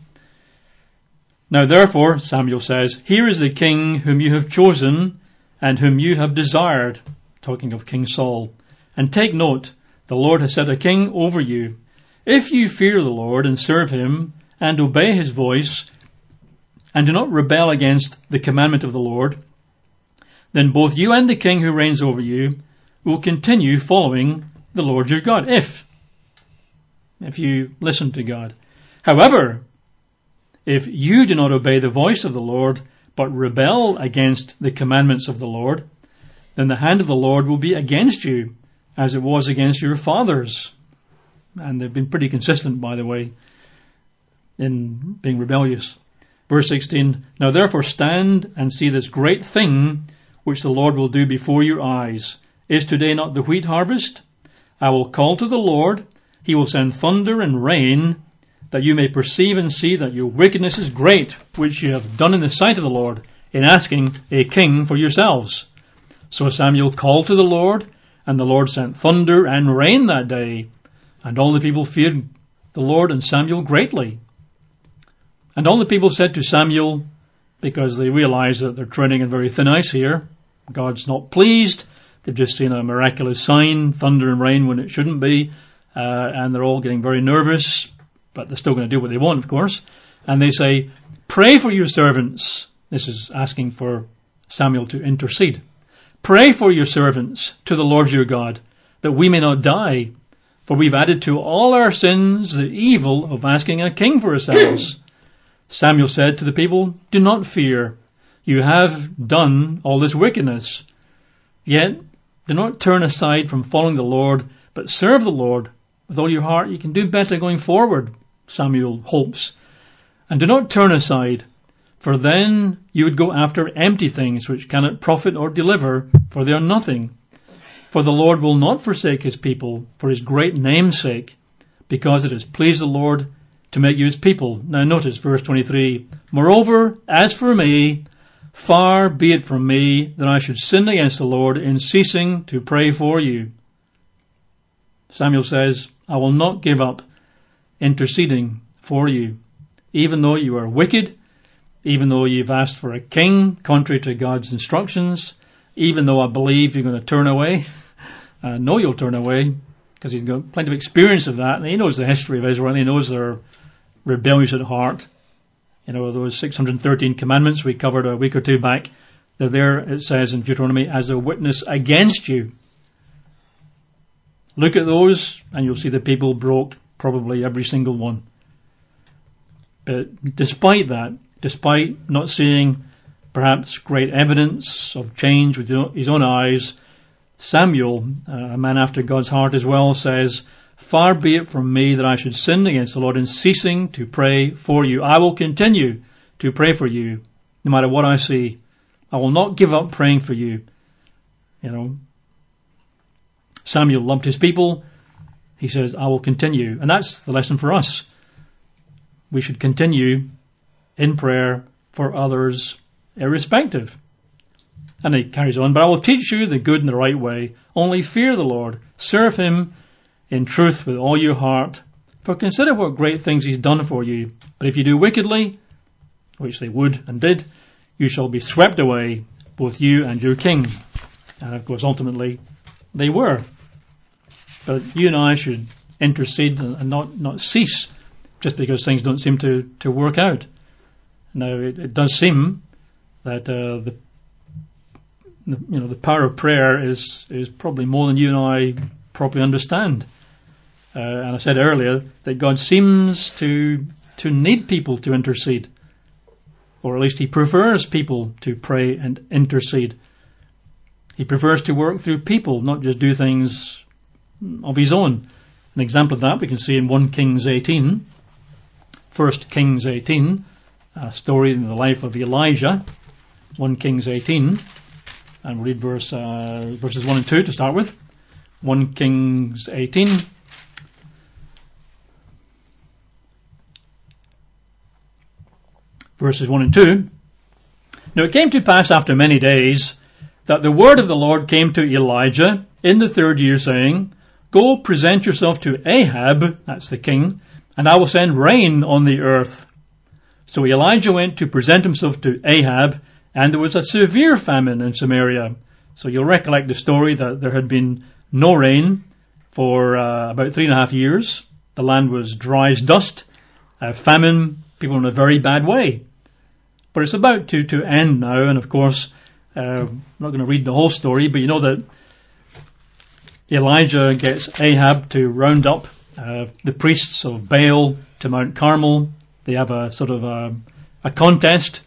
[SPEAKER 1] Now therefore, Samuel says, here is the king whom you have chosen and whom you have desired. Talking of King Saul. And take note, the Lord has set a king over you. If you fear the Lord and serve him and obey his voice and do not rebel against the commandment of the Lord, then both you and the king who reigns over you will continue following the Lord your God. If, if you listen to God. However, if you do not obey the voice of the Lord, but rebel against the commandments of the Lord, then the hand of the Lord will be against you, as it was against your fathers. And they've been pretty consistent, by the way, in being rebellious. Verse sixteen, now therefore stand and see this great thing which the Lord will do before your eyes. Is today not the wheat harvest? I will call to the Lord. He will send thunder and rain, that you may perceive and see that your wickedness is great, which you have done in the sight of the Lord, in asking a king for yourselves. So Samuel called to the Lord, and the Lord sent thunder and rain that day. And all the people feared the Lord and Samuel greatly. And all the people said to Samuel, because they realized that they're treading in very thin ice here, God's not pleased. They've just seen a miraculous sign, thunder and rain when it shouldn't be. Uh, and they're all getting very nervous, but they're still going to do what they want, of course. And they say, pray for your servants. This is asking for Samuel to intercede. Pray for your servants to the Lord your God, that we may not die. For we've added to all our sins the evil of asking a king for ourselves. Samuel said to the people, do not fear. You have done all this wickedness. Yet do not turn aside from following the Lord, but serve the Lord with all your heart. You can do better going forward, Samuel hopes. And do not turn aside, for then you would go after empty things which cannot profit or deliver, for they are nothing. For the Lord will not forsake his people for his great name's sake, because it has pleased the Lord to make you his people. Now notice verse twenty-three. Moreover, as for me, far be it from me that I should sin against the Lord in ceasing to pray for you. Samuel says, I will not give up interceding for you, even though you are wicked, even though you've asked for a king contrary to God's instructions, even though I believe you're going to turn away. I know you'll turn away because he's got plenty of experience of that, and he knows the history of Israel, and he knows they're rebellious at heart. You know, those six hundred thirteen commandments we covered a week or two back, they're there, it says in Deuteronomy, as a witness against you. Look at those, and you'll see the people broke probably every single one. But despite that, despite not seeing perhaps great evidence of change with his own eyes, Samuel, uh, a man after God's heart as well, says, far be it from me that I should sin against the Lord in ceasing to pray for you. I will continue to pray for you, no matter what I see. I will not give up praying for you. You know, Samuel loved his people. He says, I will continue. And that's the lesson for us. we should continue in prayer for others irrespective. And he carries on, but I will teach you the good and the right way. Only fear the Lord. Serve him in truth with all your heart. For consider what great things he's done for you. But if you do wickedly, which they would and did, you shall be swept away, both you and your king. And of course, ultimately, they were. But you and I should intercede and not, not cease just because things don't seem to, to work out. Now, it, it does seem that uh, the, the you know the power of prayer is is probably more than you and I probably understand. Uh, and I said earlier that God seems to to need people to intercede, or at least he prefers people to pray and intercede. He prefers to work through people, not just do things of his own. An example of that we can see in First Kings eighteen. First Kings eighteen, a story in the life of Elijah. First Kings eighteen, and we'll read verse, uh, verses one and two to start with. First Kings eighteen. Verses one and two. Now it came to pass after many days that the word of the Lord came to Elijah in the third year, saying, Go present yourself to Ahab, that's the king, and I will send rain on the earth. So Elijah went to present himself to Ahab, and there was a severe famine in Samaria. So you'll recollect the story that there had been no rain for uh, about three and a half years. The land was dry as dust, uh, famine, people in a very bad way. But it's about to, to end now, and of course, uh, I'm not going to read the whole story, but you know that Elijah gets Ahab to round up uh, the priests of Baal to Mount Carmel. They have a sort of a, a contest.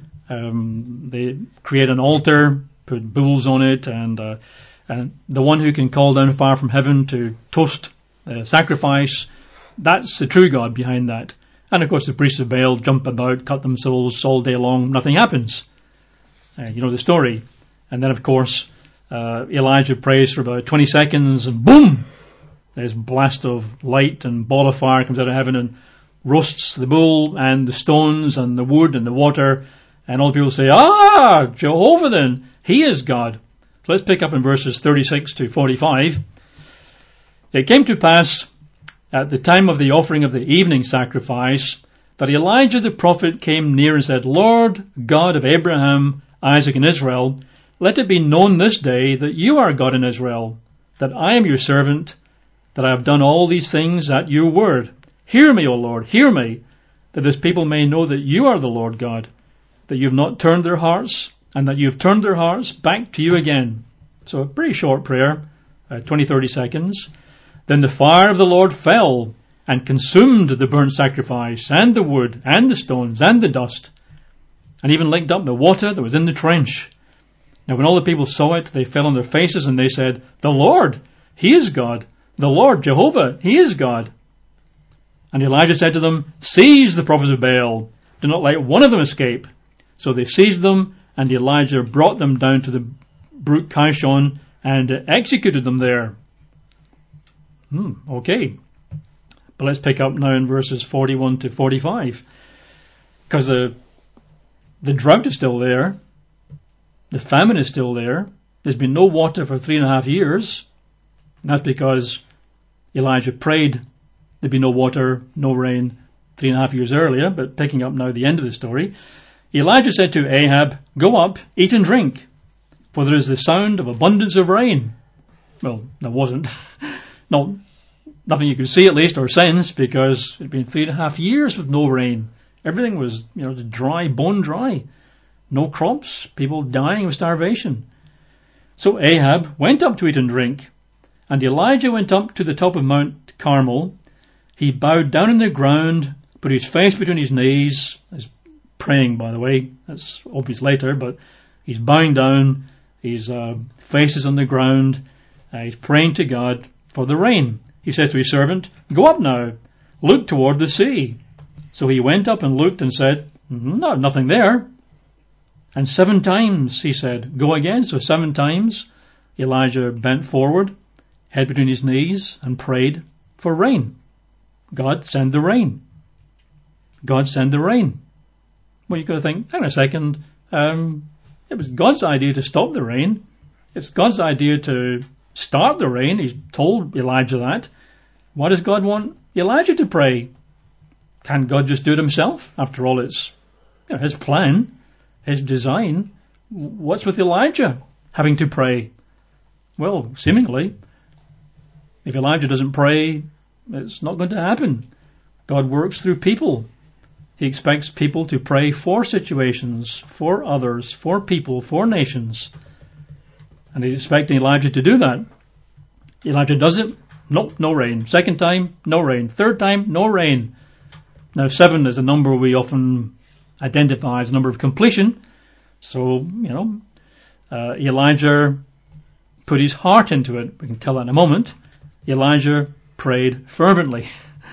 [SPEAKER 1] Um, they create an altar, put bulls on it, and, uh, and the one who can call down fire from heaven to toast the sacrifice, that's the true God behind that. And of course the priests of Baal jump about, cut themselves all day long, nothing happens. Uh, you know the story. And then of course uh, Elijah prays for about twenty seconds and boom! There's a blast of light and ball of fire comes out of heaven and roasts the bull and the stones and the wood and the water. And all the people say, ah, Jehovah then, he is God. So let's pick up in verses thirty-six to forty-five. It came to pass at the time of the offering of the evening sacrifice, that Elijah the prophet came near and said, Lord God of Abraham, Isaac, and Israel, let it be known this day that you are God in Israel, that I am your servant, that I have done all these things at your word. Hear me, O Lord, hear me, that this people may know that you are the Lord God, that you have not turned their hearts, and that you have turned their hearts back to you again. So a pretty short prayer, uh, twenty, thirty seconds. Then the fire of the Lord fell and consumed the burnt sacrifice and the wood and the stones and the dust, and even licked up the water that was in the trench. Now when all the people saw it, they fell on their faces and they said, The Lord, he is God. The Lord, Jehovah, he is God. And Elijah said to them, Seize the prophets of Baal. Do not let one of them escape. So they seized them, and Elijah brought them down to the brook Kishon and executed them there. Hmm, okay. But let's pick up now in verses forty-one to forty-five. Because the, the drought is still there. The famine is still there. There's been no water for three and a half years. And that's because Elijah prayed there'd be no water, no rain three and a half years earlier. But picking up now the end of the story. Elijah said to Ahab, Go up, eat and drink, for there is the sound of abundance of rain. Well, there wasn't. No, nothing you could see at least or sense, because it had been three and a half years with no rain. Everything was, you know, dry, bone dry. No crops, people dying of starvation. So Ahab went up to eat and drink, and Elijah went up to the top of Mount Carmel. He bowed down on the ground, put his face between his knees. He's praying, by the way. That's obvious later, but he's bowing down. His uh, face is on the ground. Uh, he's praying to God for the rain. He says to his servant, Go up now, look toward the sea. So he went up and looked and said, No, nothing there. And seven times he said, Go again. So seven times Elijah bent forward, head between his knees, and prayed for rain. God, send the rain. God send the rain. Well, you've got to think, hang on a second, um, it was God's idea to stop the rain. It's God's idea to start the rain. He's told Elijah that. Why does God want Elijah to pray? Can't God just do it himself? After all, it's you know, his plan, his design. What's with Elijah having to pray? Well, seemingly, if Elijah doesn't pray, it's not going to happen. God works through people. He expects people to pray for situations, for others, for people, for nations. And he's expecting Elijah to do that. Elijah does it. Nope, no rain. Second time, no rain. Third time, no rain. Now, seven is a number we often identify as a number of completion. So, you know, uh, Elijah put his heart into it. We can tell that in a moment. Elijah prayed fervently.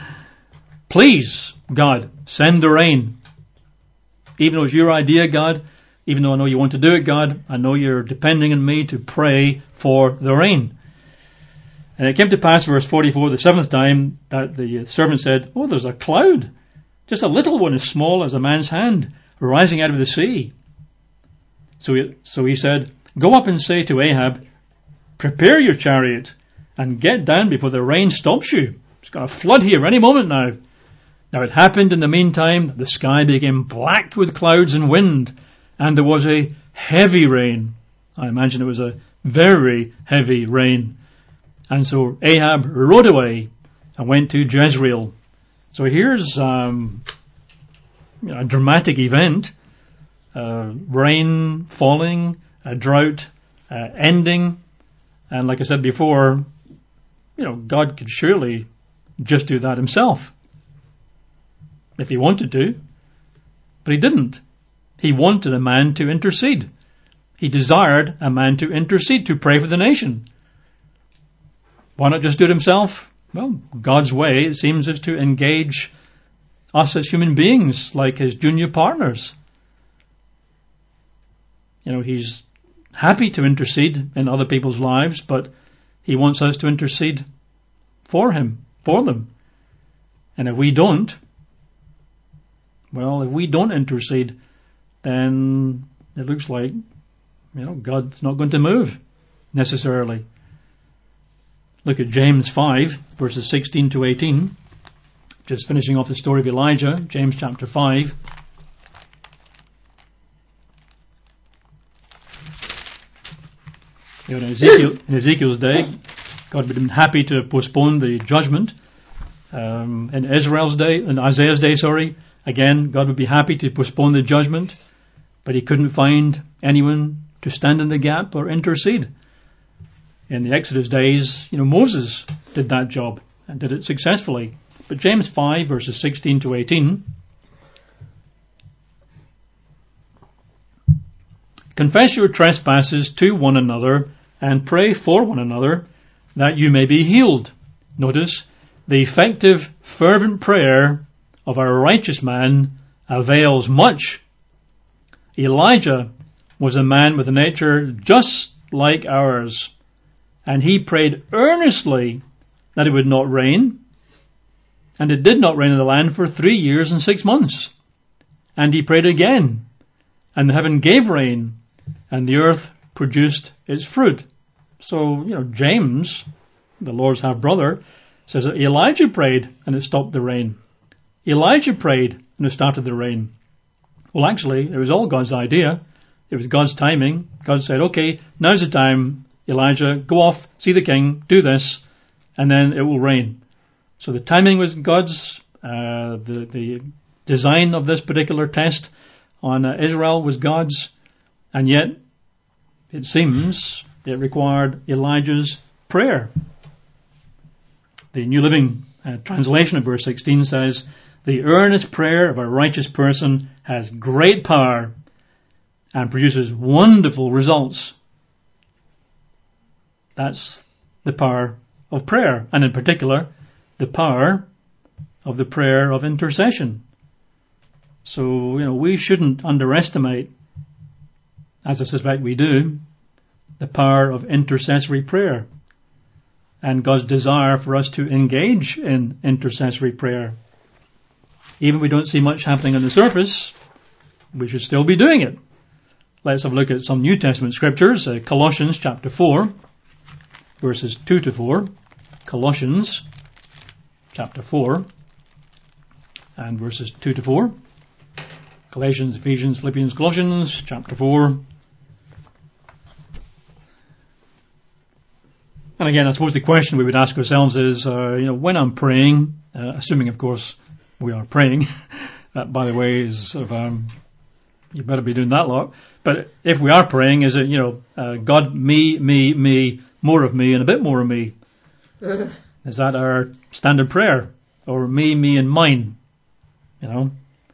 [SPEAKER 1] Please, God, send the rain. Even though it's your idea, God, even though I know you want to do it, God, I know you're depending on me to pray for the rain. And it came to pass, verse forty-four, the seventh time, that the servant said, oh, there's a cloud, just a little one as small as a man's hand, rising out of the sea. So he, so he said, go up and say to Ahab, prepare your chariot and get down before the rain stops you. It's going to flood here any moment now. Now it happened in the meantime that the sky became black with clouds and wind, and there was a heavy rain. I imagine it was a very heavy rain. And so Ahab rode away and went to Jezreel. So here's um, a dramatic event. Uh, rain falling, a drought uh, ending. And like I said before, you know, God could surely just do that himself if he wanted to. But he didn't. He wanted a man to intercede. He desired a man to intercede, to pray for the nation. Why not just do it himself? Well, God's way, it seems, is to engage us as human beings, like his junior partners. You know, he's happy to intercede in other people's lives, but he wants us to intercede for him, for them. And if we don't, well, if we don't intercede, then it looks like, you know, God's not going to move necessarily. Look at James five, verses sixteen to eighteen. Just finishing off the story of Elijah, James chapter five. You know, in, Ezekiel, in Ezekiel's day, God would have been happy to postpone the judgment. Um, in Israel's day, in Isaiah's day, sorry, again, God would be happy to postpone the judgment, but he couldn't find anyone to stand in the gap or intercede. In the Exodus days, you know, Moses did that job and did it successfully. But James five, verses sixteen to eighteen. Confess your trespasses to one another and pray for one another that you may be healed. Notice, the effective, fervent prayer of a righteous man avails much. Elijah was a man with a nature just like ours, and he prayed earnestly that it would not rain. And it did not rain in the land for three years and six months. And he prayed again, and the heaven gave rain, and the earth produced its fruit. So, you know, James, the Lord's half-brother, says that Elijah prayed and it stopped the rain. Elijah prayed and it started the rain. Well, actually, it was all God's idea. It was God's timing. God said, okay, now's the time, Elijah, go off, see the king, do this, and then it will rain. So the timing was God's. Uh, the, the design of this particular test on uh, Israel was God's. And yet, it seems it required Elijah's prayer. The New Living uh, Translation of verse sixteen says, the earnest prayer of a righteous person has great power and produces wonderful results. That's the power of prayer, and in particular, the power of the prayer of intercession. So, you know, we shouldn't underestimate, as I suspect we do, the power of intercessory prayer and God's desire for us to engage in intercessory prayer. even if we don't see much happening on the surface, we should still be doing it. Let's have a look at some New Testament scriptures. Uh, Colossians chapter four, verses two to four. Colossians chapter four and verses two to four. Galatians, Ephesians, Philippians, Colossians chapter four. And again, I suppose the question we would ask ourselves is, uh, you know, when I'm praying, uh, assuming, of course, we are praying, that, by the way, is sort of, um, you better be doing that lot. But if we are praying, is it, you know, uh, God, me, me, me, more of me and a bit more of me? Is that our standard prayer? Or me, me and mine? You know,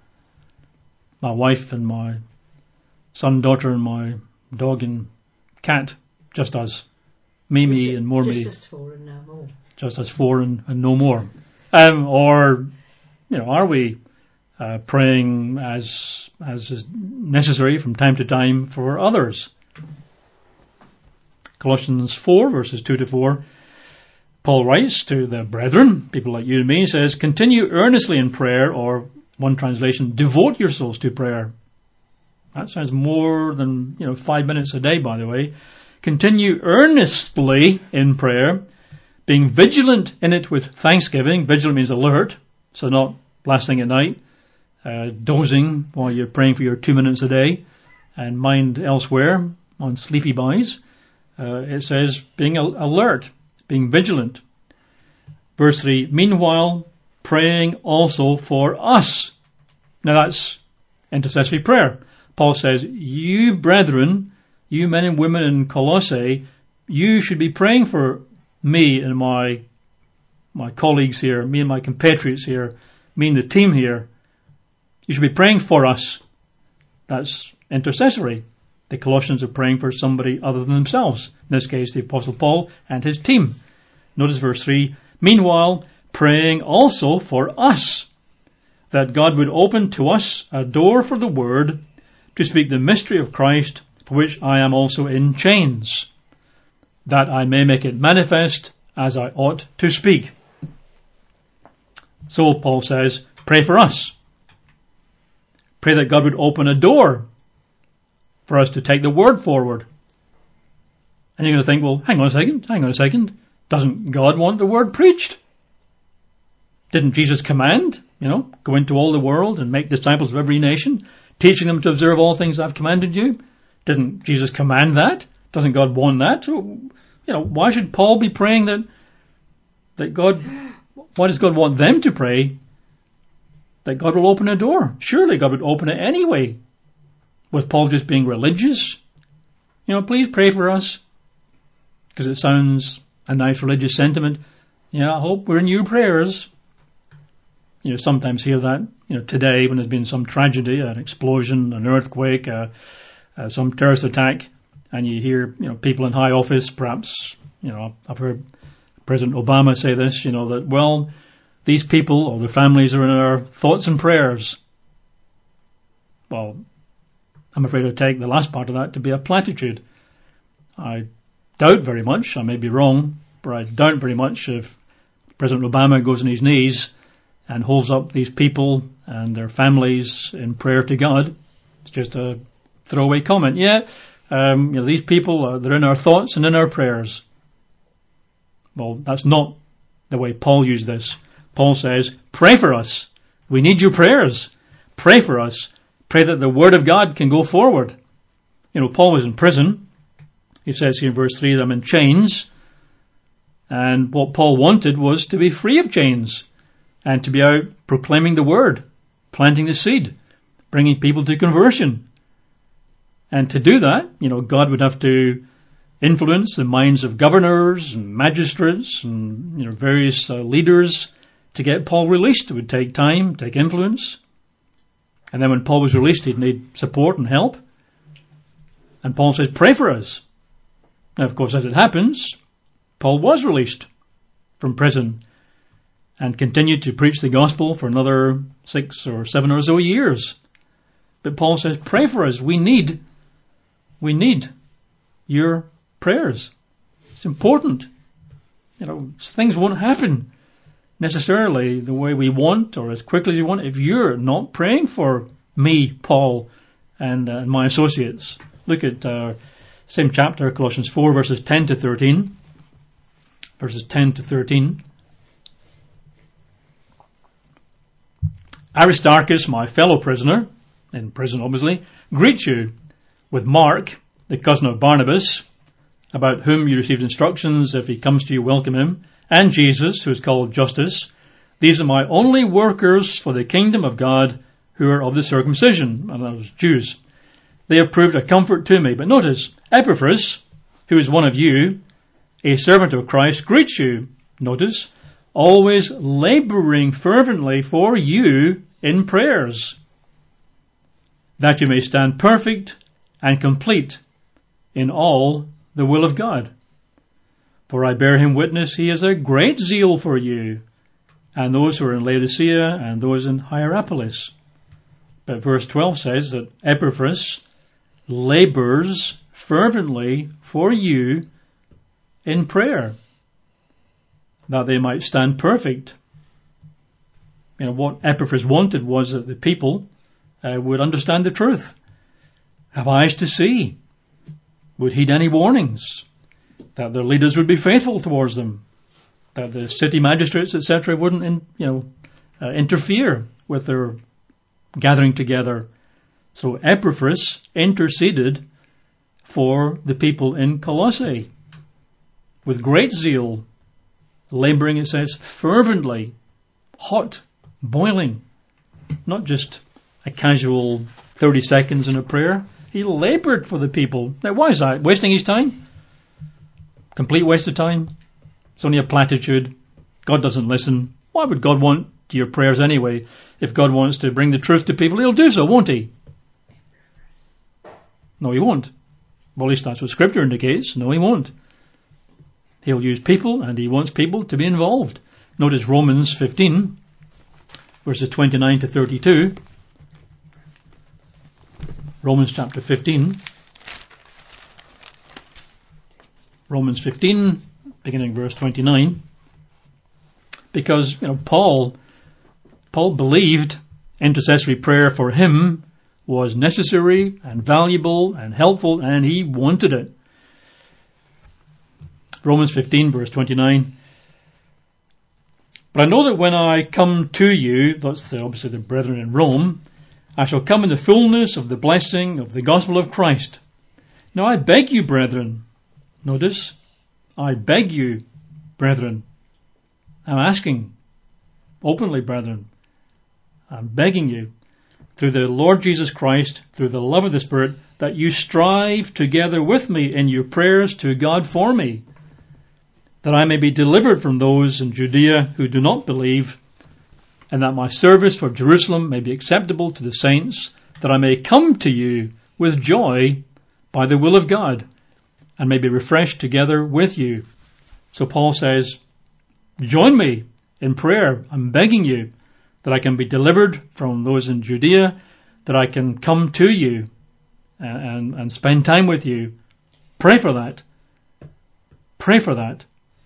[SPEAKER 1] my wife and my son, daughter and my dog and cat, just us. Me, me,
[SPEAKER 2] just,
[SPEAKER 1] and more
[SPEAKER 2] just
[SPEAKER 1] me.
[SPEAKER 2] Just us four and no more.
[SPEAKER 1] Just us four and, and no more. Um, or, you know, are we uh, praying as as is necessary from time to time for others? Colossians four, verses two to four. Paul writes to the brethren, people like you and me, says, continue earnestly in prayer, or one translation, devote yourselves to prayer. That sounds more than, you know, five minutes a day, by the way. Continue earnestly in prayer, being vigilant in it with thanksgiving. Vigilant means alert, so not last thing at night, uh, dozing while you're praying for your two minutes a day, and mind elsewhere on sleepy buys. Uh, it says being al- alert, being vigilant. Verse three, meanwhile, praying also for us. Now that's intercessory prayer. Paul says, you brethren, you men and women in Colossae, you should be praying for me and my my colleagues here, me and my compatriots here, me and the team here. You should be praying for us. That's intercessory. The Colossians are praying for somebody other than themselves. In this case, the Apostle Paul and his team. Notice verse three. Meanwhile, praying also for us, that God would open to us a door for the word to speak the mystery of Christ, for which I am also in chains, that I may make it manifest as I ought to speak. So Paul says, pray for us. Pray that God would open a door for us to take the word forward. And you're going to think, well, hang on a second, hang on a second. Doesn't God want the word preached? Didn't Jesus command, you know, go into all the world and make disciples of every nation, teaching them to observe all things I've commanded you? Didn't Jesus command that? Doesn't God want that? So, you know, why should Paul be praying that that God, why does God want them to pray that God will open a door? Surely God would open it anyway. Was Paul just being religious? You know, please pray for us. Because it sounds a nice religious sentiment. Yeah, I hope we're in your prayers. You know, sometimes hear that, you know, today when there's been some tragedy, an explosion, an earthquake, uh, uh, some terrorist attack, and you hear, you know, people in high office, perhaps, you know, I've heard President Obama say this, you know, that, well, these people or their families are in our thoughts and prayers. Well, I'm afraid I take the last part of that to be a platitude. I doubt very much, I may be wrong, but I doubt very much if President Obama goes on his knees and holds up these people and their families in prayer to God. It's just a throwaway comment. Yeah, um, you know, these people, are, they're in our thoughts and in our prayers. Well, that's not the way Paul used this. Paul says, pray for us. We need your prayers. Pray for us. Pray that the word of God can go forward. You know, Paul was in prison. He says here in verse three that I'm in chains. And what Paul wanted was to be free of chains and to be out proclaiming the word, planting the seed, bringing people to conversion. And to do that, you know, God would have to influence the minds of governors and magistrates and, you know, various uh, leaders to get Paul released. It would take time, take influence. And then when Paul was released, he'd need support and help. And Paul says, pray for us. Now, of course, as it happens, Paul was released from prison and continued to preach the gospel for another six or seven or so years. But Paul says, pray for us. We need, we need your prayers. It's important. You know, things won't happen necessarily the way we want or as quickly as we want if you're not praying for me, Paul, and, uh, and my associates. Look at uh, same chapter, Colossians four, verses ten to thirteen. Verses ten to thirteen. Aristarchus, my fellow prisoner, in prison obviously, greets you with Mark, the cousin of Barnabas, about whom you received instructions. If he comes to you, welcome him. And Jesus, who is called Justus. These are my only workers for the kingdom of God, who are of the circumcision, and those Jews. They have proved a comfort to me. But notice, Epaphras, who is one of you, a servant of Christ, greets you. Notice, always laboring fervently for you in prayers, that you may stand perfect and complete in all the will of God. For I bear him witness, he has a great zeal for you, and those who are in Laodicea and those in Hierapolis. But verse twelve says that Epaphras labors fervently for you in prayer, that they might stand perfect. You know, what Epaphras wanted was that the people uh, would understand the truth, have eyes to see, would heed any warnings, that their leaders would be faithful towards them, that the city magistrates, et cetera, wouldn't, in, you know, uh, interfere with their gathering together. So Epaphras interceded for the people in Colossae with great zeal, laboring, it says, fervently, hot, boiling, not just a casual thirty seconds in a prayer. He labored for the people. Now, why is that? Wasting his time? Complete waste of time? It's only a platitude. God doesn't listen. Why would God want your prayers anyway? If God wants to bring the truth to people, he'll do so, won't he? No, he won't. Well, at least that's what Scripture indicates. No, he won't. He'll use people, and he wants people to be involved. Notice Romans fifteen, verses twenty-nine to thirty-two. Romans chapter fifteen. Romans fifteen, beginning verse twenty-nine. Because, you know, Paul, Paul believed intercessory prayer for him was necessary and valuable and helpful, and he wanted it. Romans fifteen, verse twenty-nine. But I know that when I come to you, that's the, obviously the brethren in Rome, I shall come in the fullness of the blessing of the gospel of Christ. Now I beg you, brethren, notice, I beg you, brethren. I'm asking openly, brethren, I'm begging you, through the Lord Jesus Christ, through the love of the Spirit, that you strive together with me in your prayers to God for me, that I may be delivered from those in Judea who do not believe, and that my service for Jerusalem may be acceptable to the saints, that I may come to you with joy by the will of God, and may be refreshed together with you. So Paul says, join me in prayer. I'm begging you that I can be delivered from those in Judea, that I can come to you and, and, and spend time with you. Pray for that. Pray for that.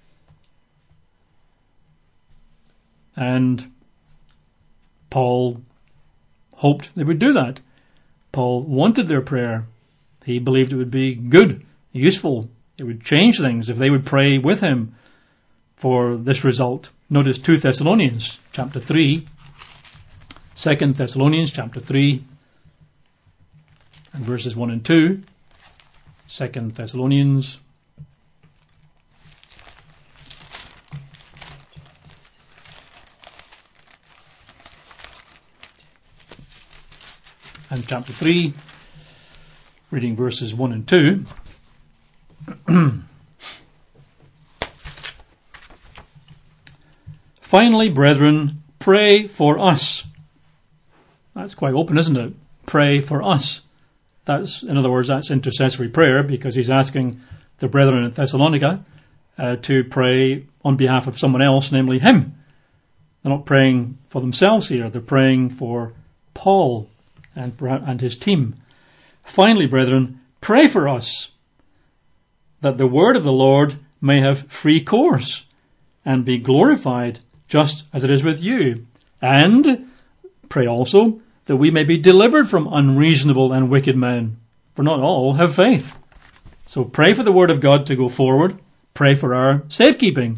[SPEAKER 1] And Paul hoped they would do that. Paul wanted their prayer. He believed it would be good, useful. It would change things if they would pray with him for this result. Notice Second Thessalonians chapter three. Second Thessalonians chapter three and verses one and two. Second Thessalonians and chapter three, reading verses one and two. Finally, brethren, pray for us. That's quite open, isn't it? Pray for us. That's, in other words, that's intercessory prayer, because he's asking the brethren in Thessalonica uh, to pray on behalf of someone else, namely him. They're not praying for themselves here. They're praying for Paul and, and his team. Finally, brethren, pray for us, that the word of the Lord may have free course and be glorified, just as it is with you. And pray also that we may be delivered from unreasonable and wicked men, for not all have faith. So pray for the word of God to go forward. Pray for our safekeeping.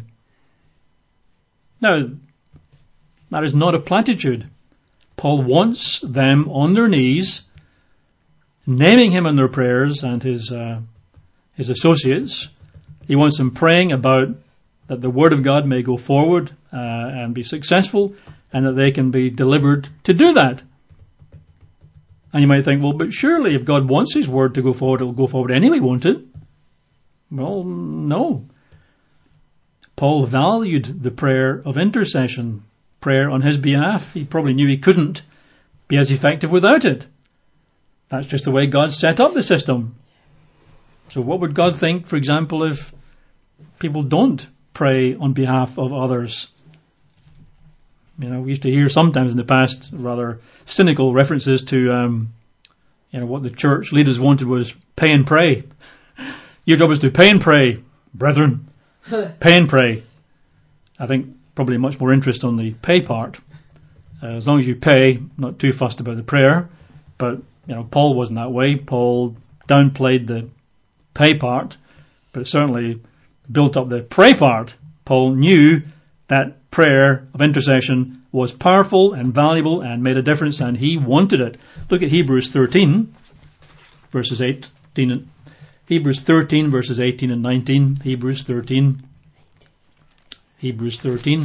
[SPEAKER 1] Now, that is not a platitude. Paul wants them on their knees, naming him in their prayers and his uh, his associates. He wants them praying about that the word of God may go forward uh, and be successful, and that they can be delivered to do that. And you might think, well, but surely if God wants his word to go forward, it'll go forward anyway, won't it? Well, no. Paul valued the prayer of intercession, prayer on his behalf. He probably knew he couldn't be as effective without it. That's just the way God set up the system. So what would God think, for example, if people don't pray on behalf of others? You know, we used to hear sometimes in the past rather cynical references to, um, you know, what the church leaders wanted was pay and pray. Your job is to pay and pray, brethren. Pay and pray. I think probably much more interest on the pay part. Uh, as long as you pay, not too fussed about the prayer. But, you know, Paul wasn't that way. Paul downplayed the pay part, but certainly built up the pray part. Paul knew that prayer of intercession was powerful and valuable and made a difference, and he wanted it. Look at Hebrews thirteen, verses eighteen and Hebrews thirteen, verses eighteen and nineteen. Hebrews thirteen. Hebrews thirteen,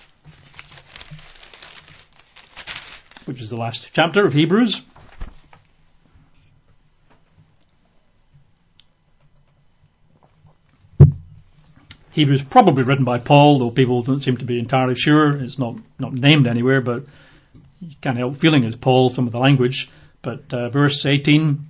[SPEAKER 1] which is the last chapter of Hebrews. Hebrews probably written by Paul, though people don't seem to be entirely sure. It's not, not named anywhere, but you can't help feeling it's Paul, some of the language. But uh, verse eighteen,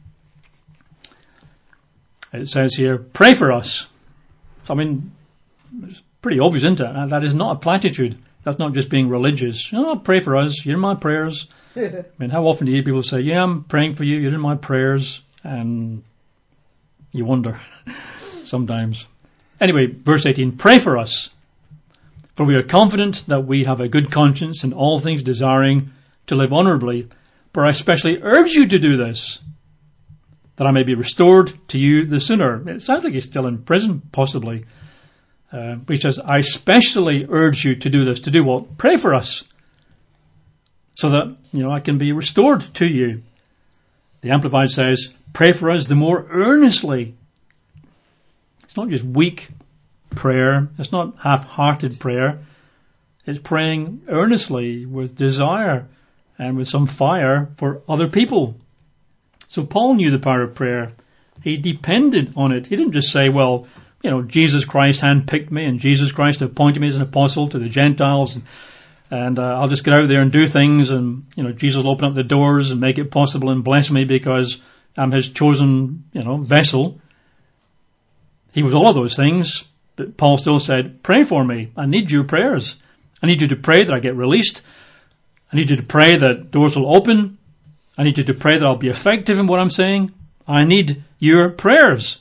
[SPEAKER 1] it says here, pray for us. So, I mean, it's pretty obvious, isn't it? That is not a platitude. That's not just being religious. Oh, pray for us. You're in my prayers. I mean, how often do you hear people say, yeah, I'm praying for you. You're in my prayers. And you wonder sometimes. Anyway, verse eighteen, pray for us, for we are confident that we have a good conscience in all things, desiring to live honourably. But I especially urge you to do this, that I may be restored to you the sooner. It sounds like he's still in prison, possibly. Uh, but he says, I especially urge you to do this. To do what? Pray for us, so that, you know, I can be restored to you. The Amplified says, pray for us the more earnestly. It's not just weak prayer. It's not half-hearted prayer. It's praying earnestly with desire and with some fire for other people. So Paul knew the power of prayer. He depended on it. He didn't just say, well, you know, Jesus Christ handpicked me and Jesus Christ appointed me as an apostle to the Gentiles, and, and uh, I'll just get out there and do things, and, you know, Jesus will open up the doors and make it possible and bless me because I'm his chosen, you know, vessel. He was all of those things, but Paul still said, pray for me. I need your prayers. I need you to pray that I get released. I need you to pray that doors will open. I need you to pray that I'll be effective in what I'm saying. I need your prayers.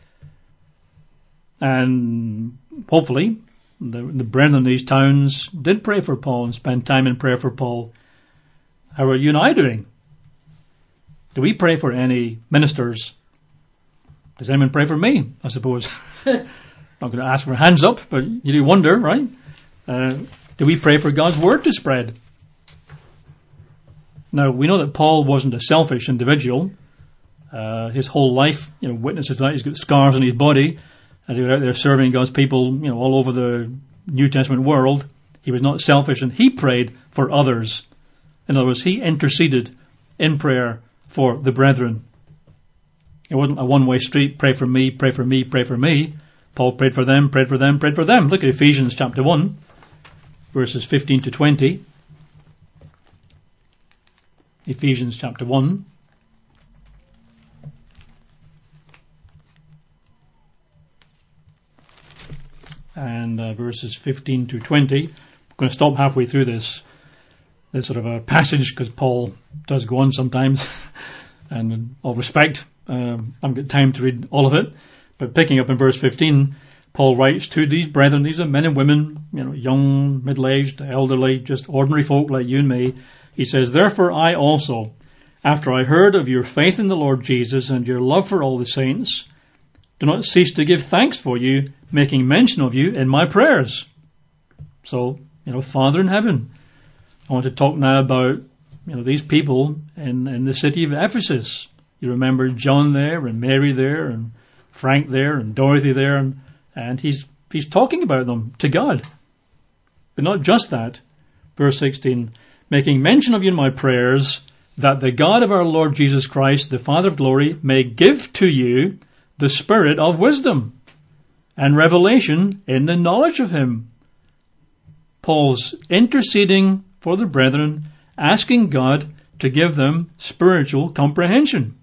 [SPEAKER 1] And hopefully the, the brethren in these towns did pray for Paul and spend time in prayer for Paul. How are you and I doing? Do we pray for any ministers? Does anyone pray for me, I suppose? Not going to ask for hands up, but you do wonder, right? Uh, do we pray for God's word to spread? Now, we know that Paul wasn't a selfish individual. Uh, his whole life, you know, witnesses that. He's got scars on his body as he was out there serving God's people, you know, all over the New Testament world. He was not selfish, and he prayed for others. In other words, he interceded in prayer for the brethren. It wasn't a one-way street, pray for me, pray for me, pray for me. Paul prayed for them, prayed for them, prayed for them. Look at Ephesians chapter one, verses fifteen to twenty. Ephesians chapter one. And uh, verses fifteen to twenty. I'm going to stop halfway through this, this sort of a passage, because Paul does go on sometimes. And in all respect, Um, I haven't got time to read all of it, but picking up in verse fifteen, Paul writes to these brethren, these are men and women, you know, young, middle-aged, elderly, just ordinary folk like you and me. He says, therefore I also, after I heard of your faith in the Lord Jesus and your love for all the saints, do not cease to give thanks for you, making mention of you in my prayers. So, you know, Father in heaven. I want to talk now about, you know, these people in, in the city of Ephesus. You remember John there and Mary there and Frank there and Dorothy there, and, and he's he's talking about them to God. But not just that. Verse sixteen, making mention of you in my prayers, that the God of our Lord Jesus Christ, the Father of glory, may give to you the spirit of wisdom and revelation in the knowledge of him. Paul's interceding for the brethren, asking God to give them spiritual comprehension.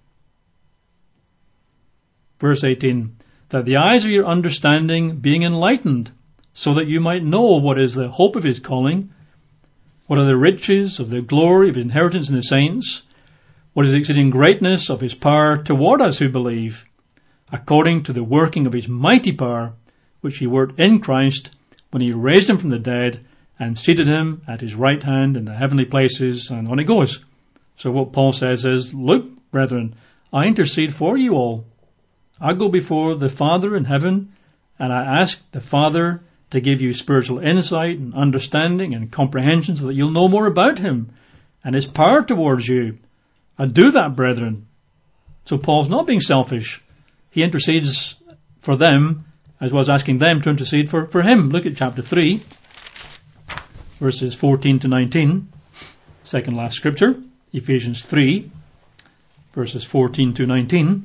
[SPEAKER 1] Verse eighteen, that the eyes of your understanding being enlightened, so that you might know what is the hope of his calling, what are the riches of the glory of his inheritance in the saints, what is the exceeding greatness of his power toward us who believe, according to the working of his mighty power, which he worked in Christ when he raised him from the dead and seated him at his right hand in the heavenly places, and on it goes. So what Paul says is, look, brethren, I intercede for you all. I go before the Father in heaven, and I ask the Father to give you spiritual insight and understanding and comprehension so that you'll know more about him and his power towards you. I do that, brethren. So Paul's not being selfish. He intercedes for them as well as asking them to intercede for, for him. Look at chapter three, verses fourteen to nineteen. Second last scripture, Ephesians three, verses fourteen to nineteen.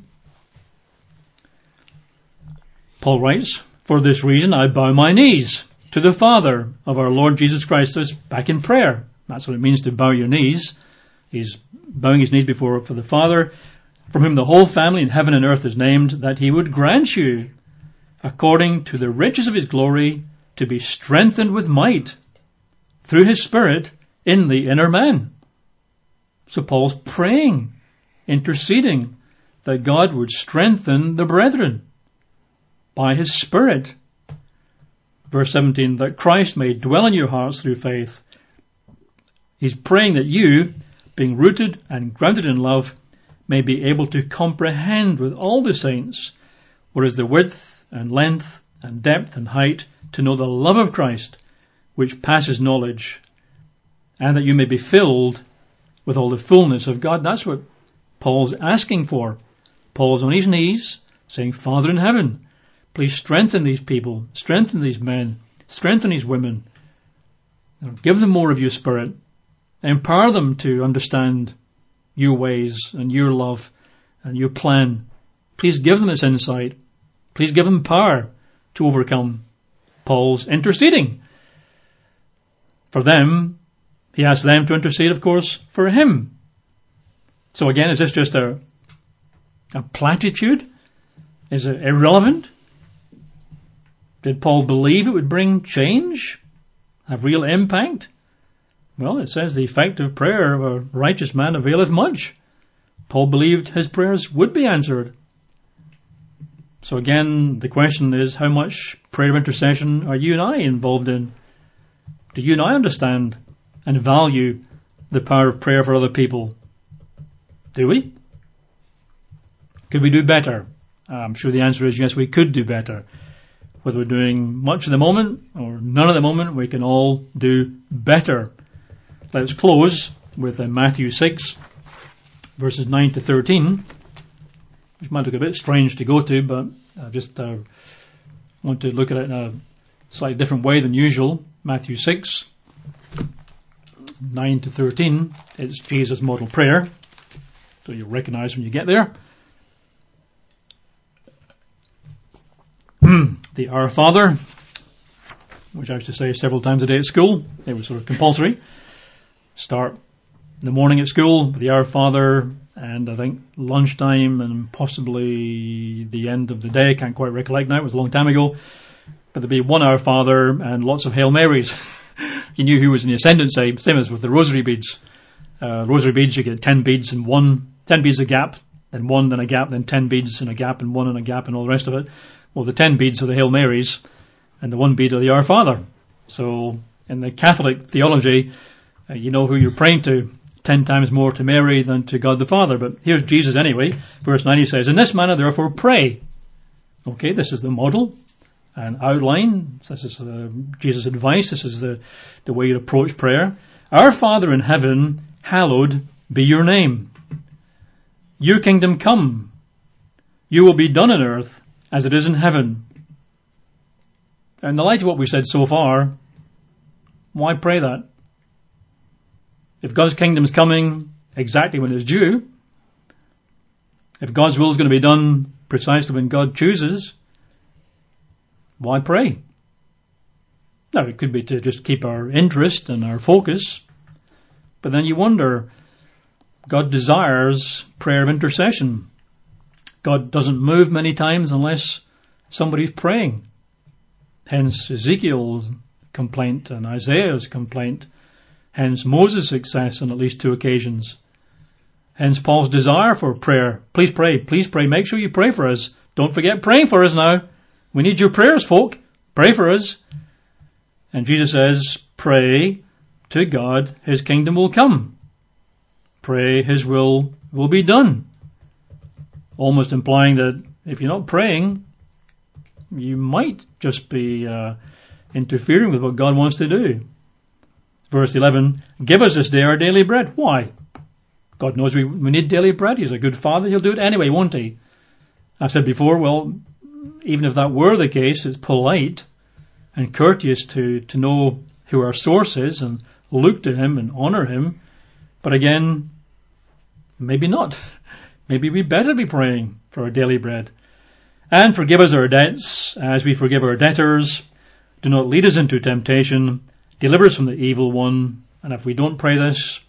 [SPEAKER 1] Paul writes, for this reason I bow my knees to the Father of our Lord Jesus Christ. So it's back in prayer. That's what it means to bow your knees. He's bowing his knees before for the Father, from whom the whole family in heaven and earth is named, that he would grant you, according to the riches of his glory, to be strengthened with might through his Spirit in the inner man. So Paul's praying, interceding, that God would strengthen the brethren by his Spirit. Verse seventeen, that Christ may dwell in your hearts through faith. He's praying that you, being rooted and grounded in love, may be able to comprehend with all the saints what is the width and length and depth and height, to know the love of Christ, which passes knowledge, and that you may be filled with all the fullness of God. That's what Paul's asking for. Paul's on his knees, saying, Father in heaven, please strengthen these people, strengthen these men, strengthen these women. Give them more of your Spirit. Empower them to understand your ways and your love and your plan. Please give them this insight. Please give them power to overcome. Paul's interceding for them. He asks them to intercede, of course, for him. So again, is this just a, a platitude? Is it irrelevant? Did Paul believe it would bring change? Have real impact? Well, it says the effective prayer of a righteous man availeth much. Paul believed his prayers would be answered. So again, the question is, how much prayer of intercession are you and I involved in? Do you and I understand and value the power of prayer for other people? Do we? Could we do better? I'm sure the answer is yes, we could do better. Whether we're doing much at the moment or none at the moment, we can all do better. Let's close with uh, Matthew six, verses nine to thirteen, which might look a bit strange to go to, but I just uh, want to look at it in a slightly different way than usual. Matthew six, nine to thirteen, it's Jesus' model prayer, so you'll recognize when you get there. The Our Father, which I used to say several times a day at school. It was sort of compulsory. Start in the morning at school with the Our Father, and I think lunchtime and possibly the end of the day. I can't quite recollect now. It was a long time ago. But there'd be one Our Father and lots of Hail Marys. You knew who was in the ascendancy, same as with the rosary beads. Uh, rosary beads, you get ten beads in one, ten beads a gap then one, then a gap, then ten beads, and a gap, and one, and a gap, and all the rest of it. Well, the ten beads are the Hail Marys, and the one bead are the Our Father. So in the Catholic theology, uh, you know who you're praying to. Ten times more to Mary than to God the Father. But here's Jesus anyway. Verse nine, he says, in this manner therefore pray. Okay, this is the model and outline. This is uh, Jesus' advice. This is the, the way you approach prayer. Our Father in heaven, hallowed be your name. Your kingdom come. You will be done on earth as it is in heaven. And in the light of what we've said so far, why pray that? If God's kingdom's coming exactly when it's due, if God's will is going to be done precisely when God chooses, why pray? Now, it could be to just keep our interest and our focus, but then you wonder, God desires prayer of intercession. God doesn't move many times unless somebody's praying. Hence Ezekiel's complaint and Isaiah's complaint. Hence Moses' success on at least two occasions. Hence Paul's desire for prayer. Please pray, please pray. Make sure you pray for us. Don't forget praying for us now. We need your prayers, folk. Pray for us. And Jesus says, pray to God, his kingdom will come. Pray, his will will be done. Almost implying that if you're not praying, you might just be uh, interfering with what God wants to do. Verse eleven, give us this day our daily bread. Why? God knows we, we need daily bread. He's a good father. He'll do it anyway, won't he? I've said before, well, even if that were the case, it's polite and courteous to, to know who our source is and look to him and honor him. But again, maybe not. Maybe we better be praying for our daily bread. And forgive us our debts as we forgive our debtors. Do not lead us into temptation. Deliver us from the evil one. And if we don't pray this,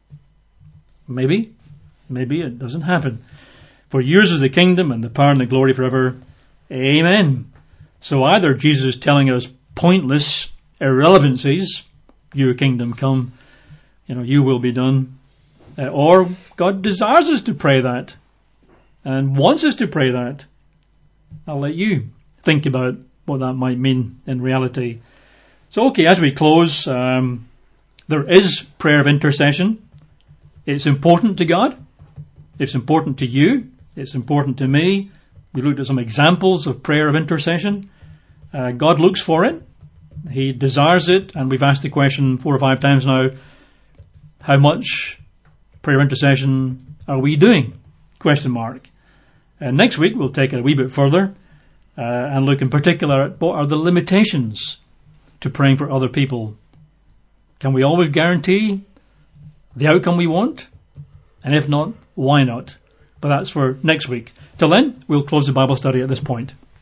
[SPEAKER 1] maybe, maybe it doesn't happen. For yours is the kingdom and the power and the glory forever. Amen. So either Jesus is telling us pointless irrelevancies, your kingdom come, you know, you will be done, uh, or God desires us to pray that and wants us to pray that. I'll let you think about what that might mean in reality. So, okay, as we close, um, there is prayer of intercession. It's important to God. It's important to you. It's important to me. We looked at some examples of prayer of intercession. Uh, God looks for it. He desires it. And we've asked the question four or five times now, how much prayer of intercession are we doing? Question mark. And next week we'll take it a wee bit further uh, and look in particular at what are the limitations to praying for other people. Can we always guarantee the outcome we want? And if not, why not? But that's for next week. Till then, we'll close the Bible study at this point.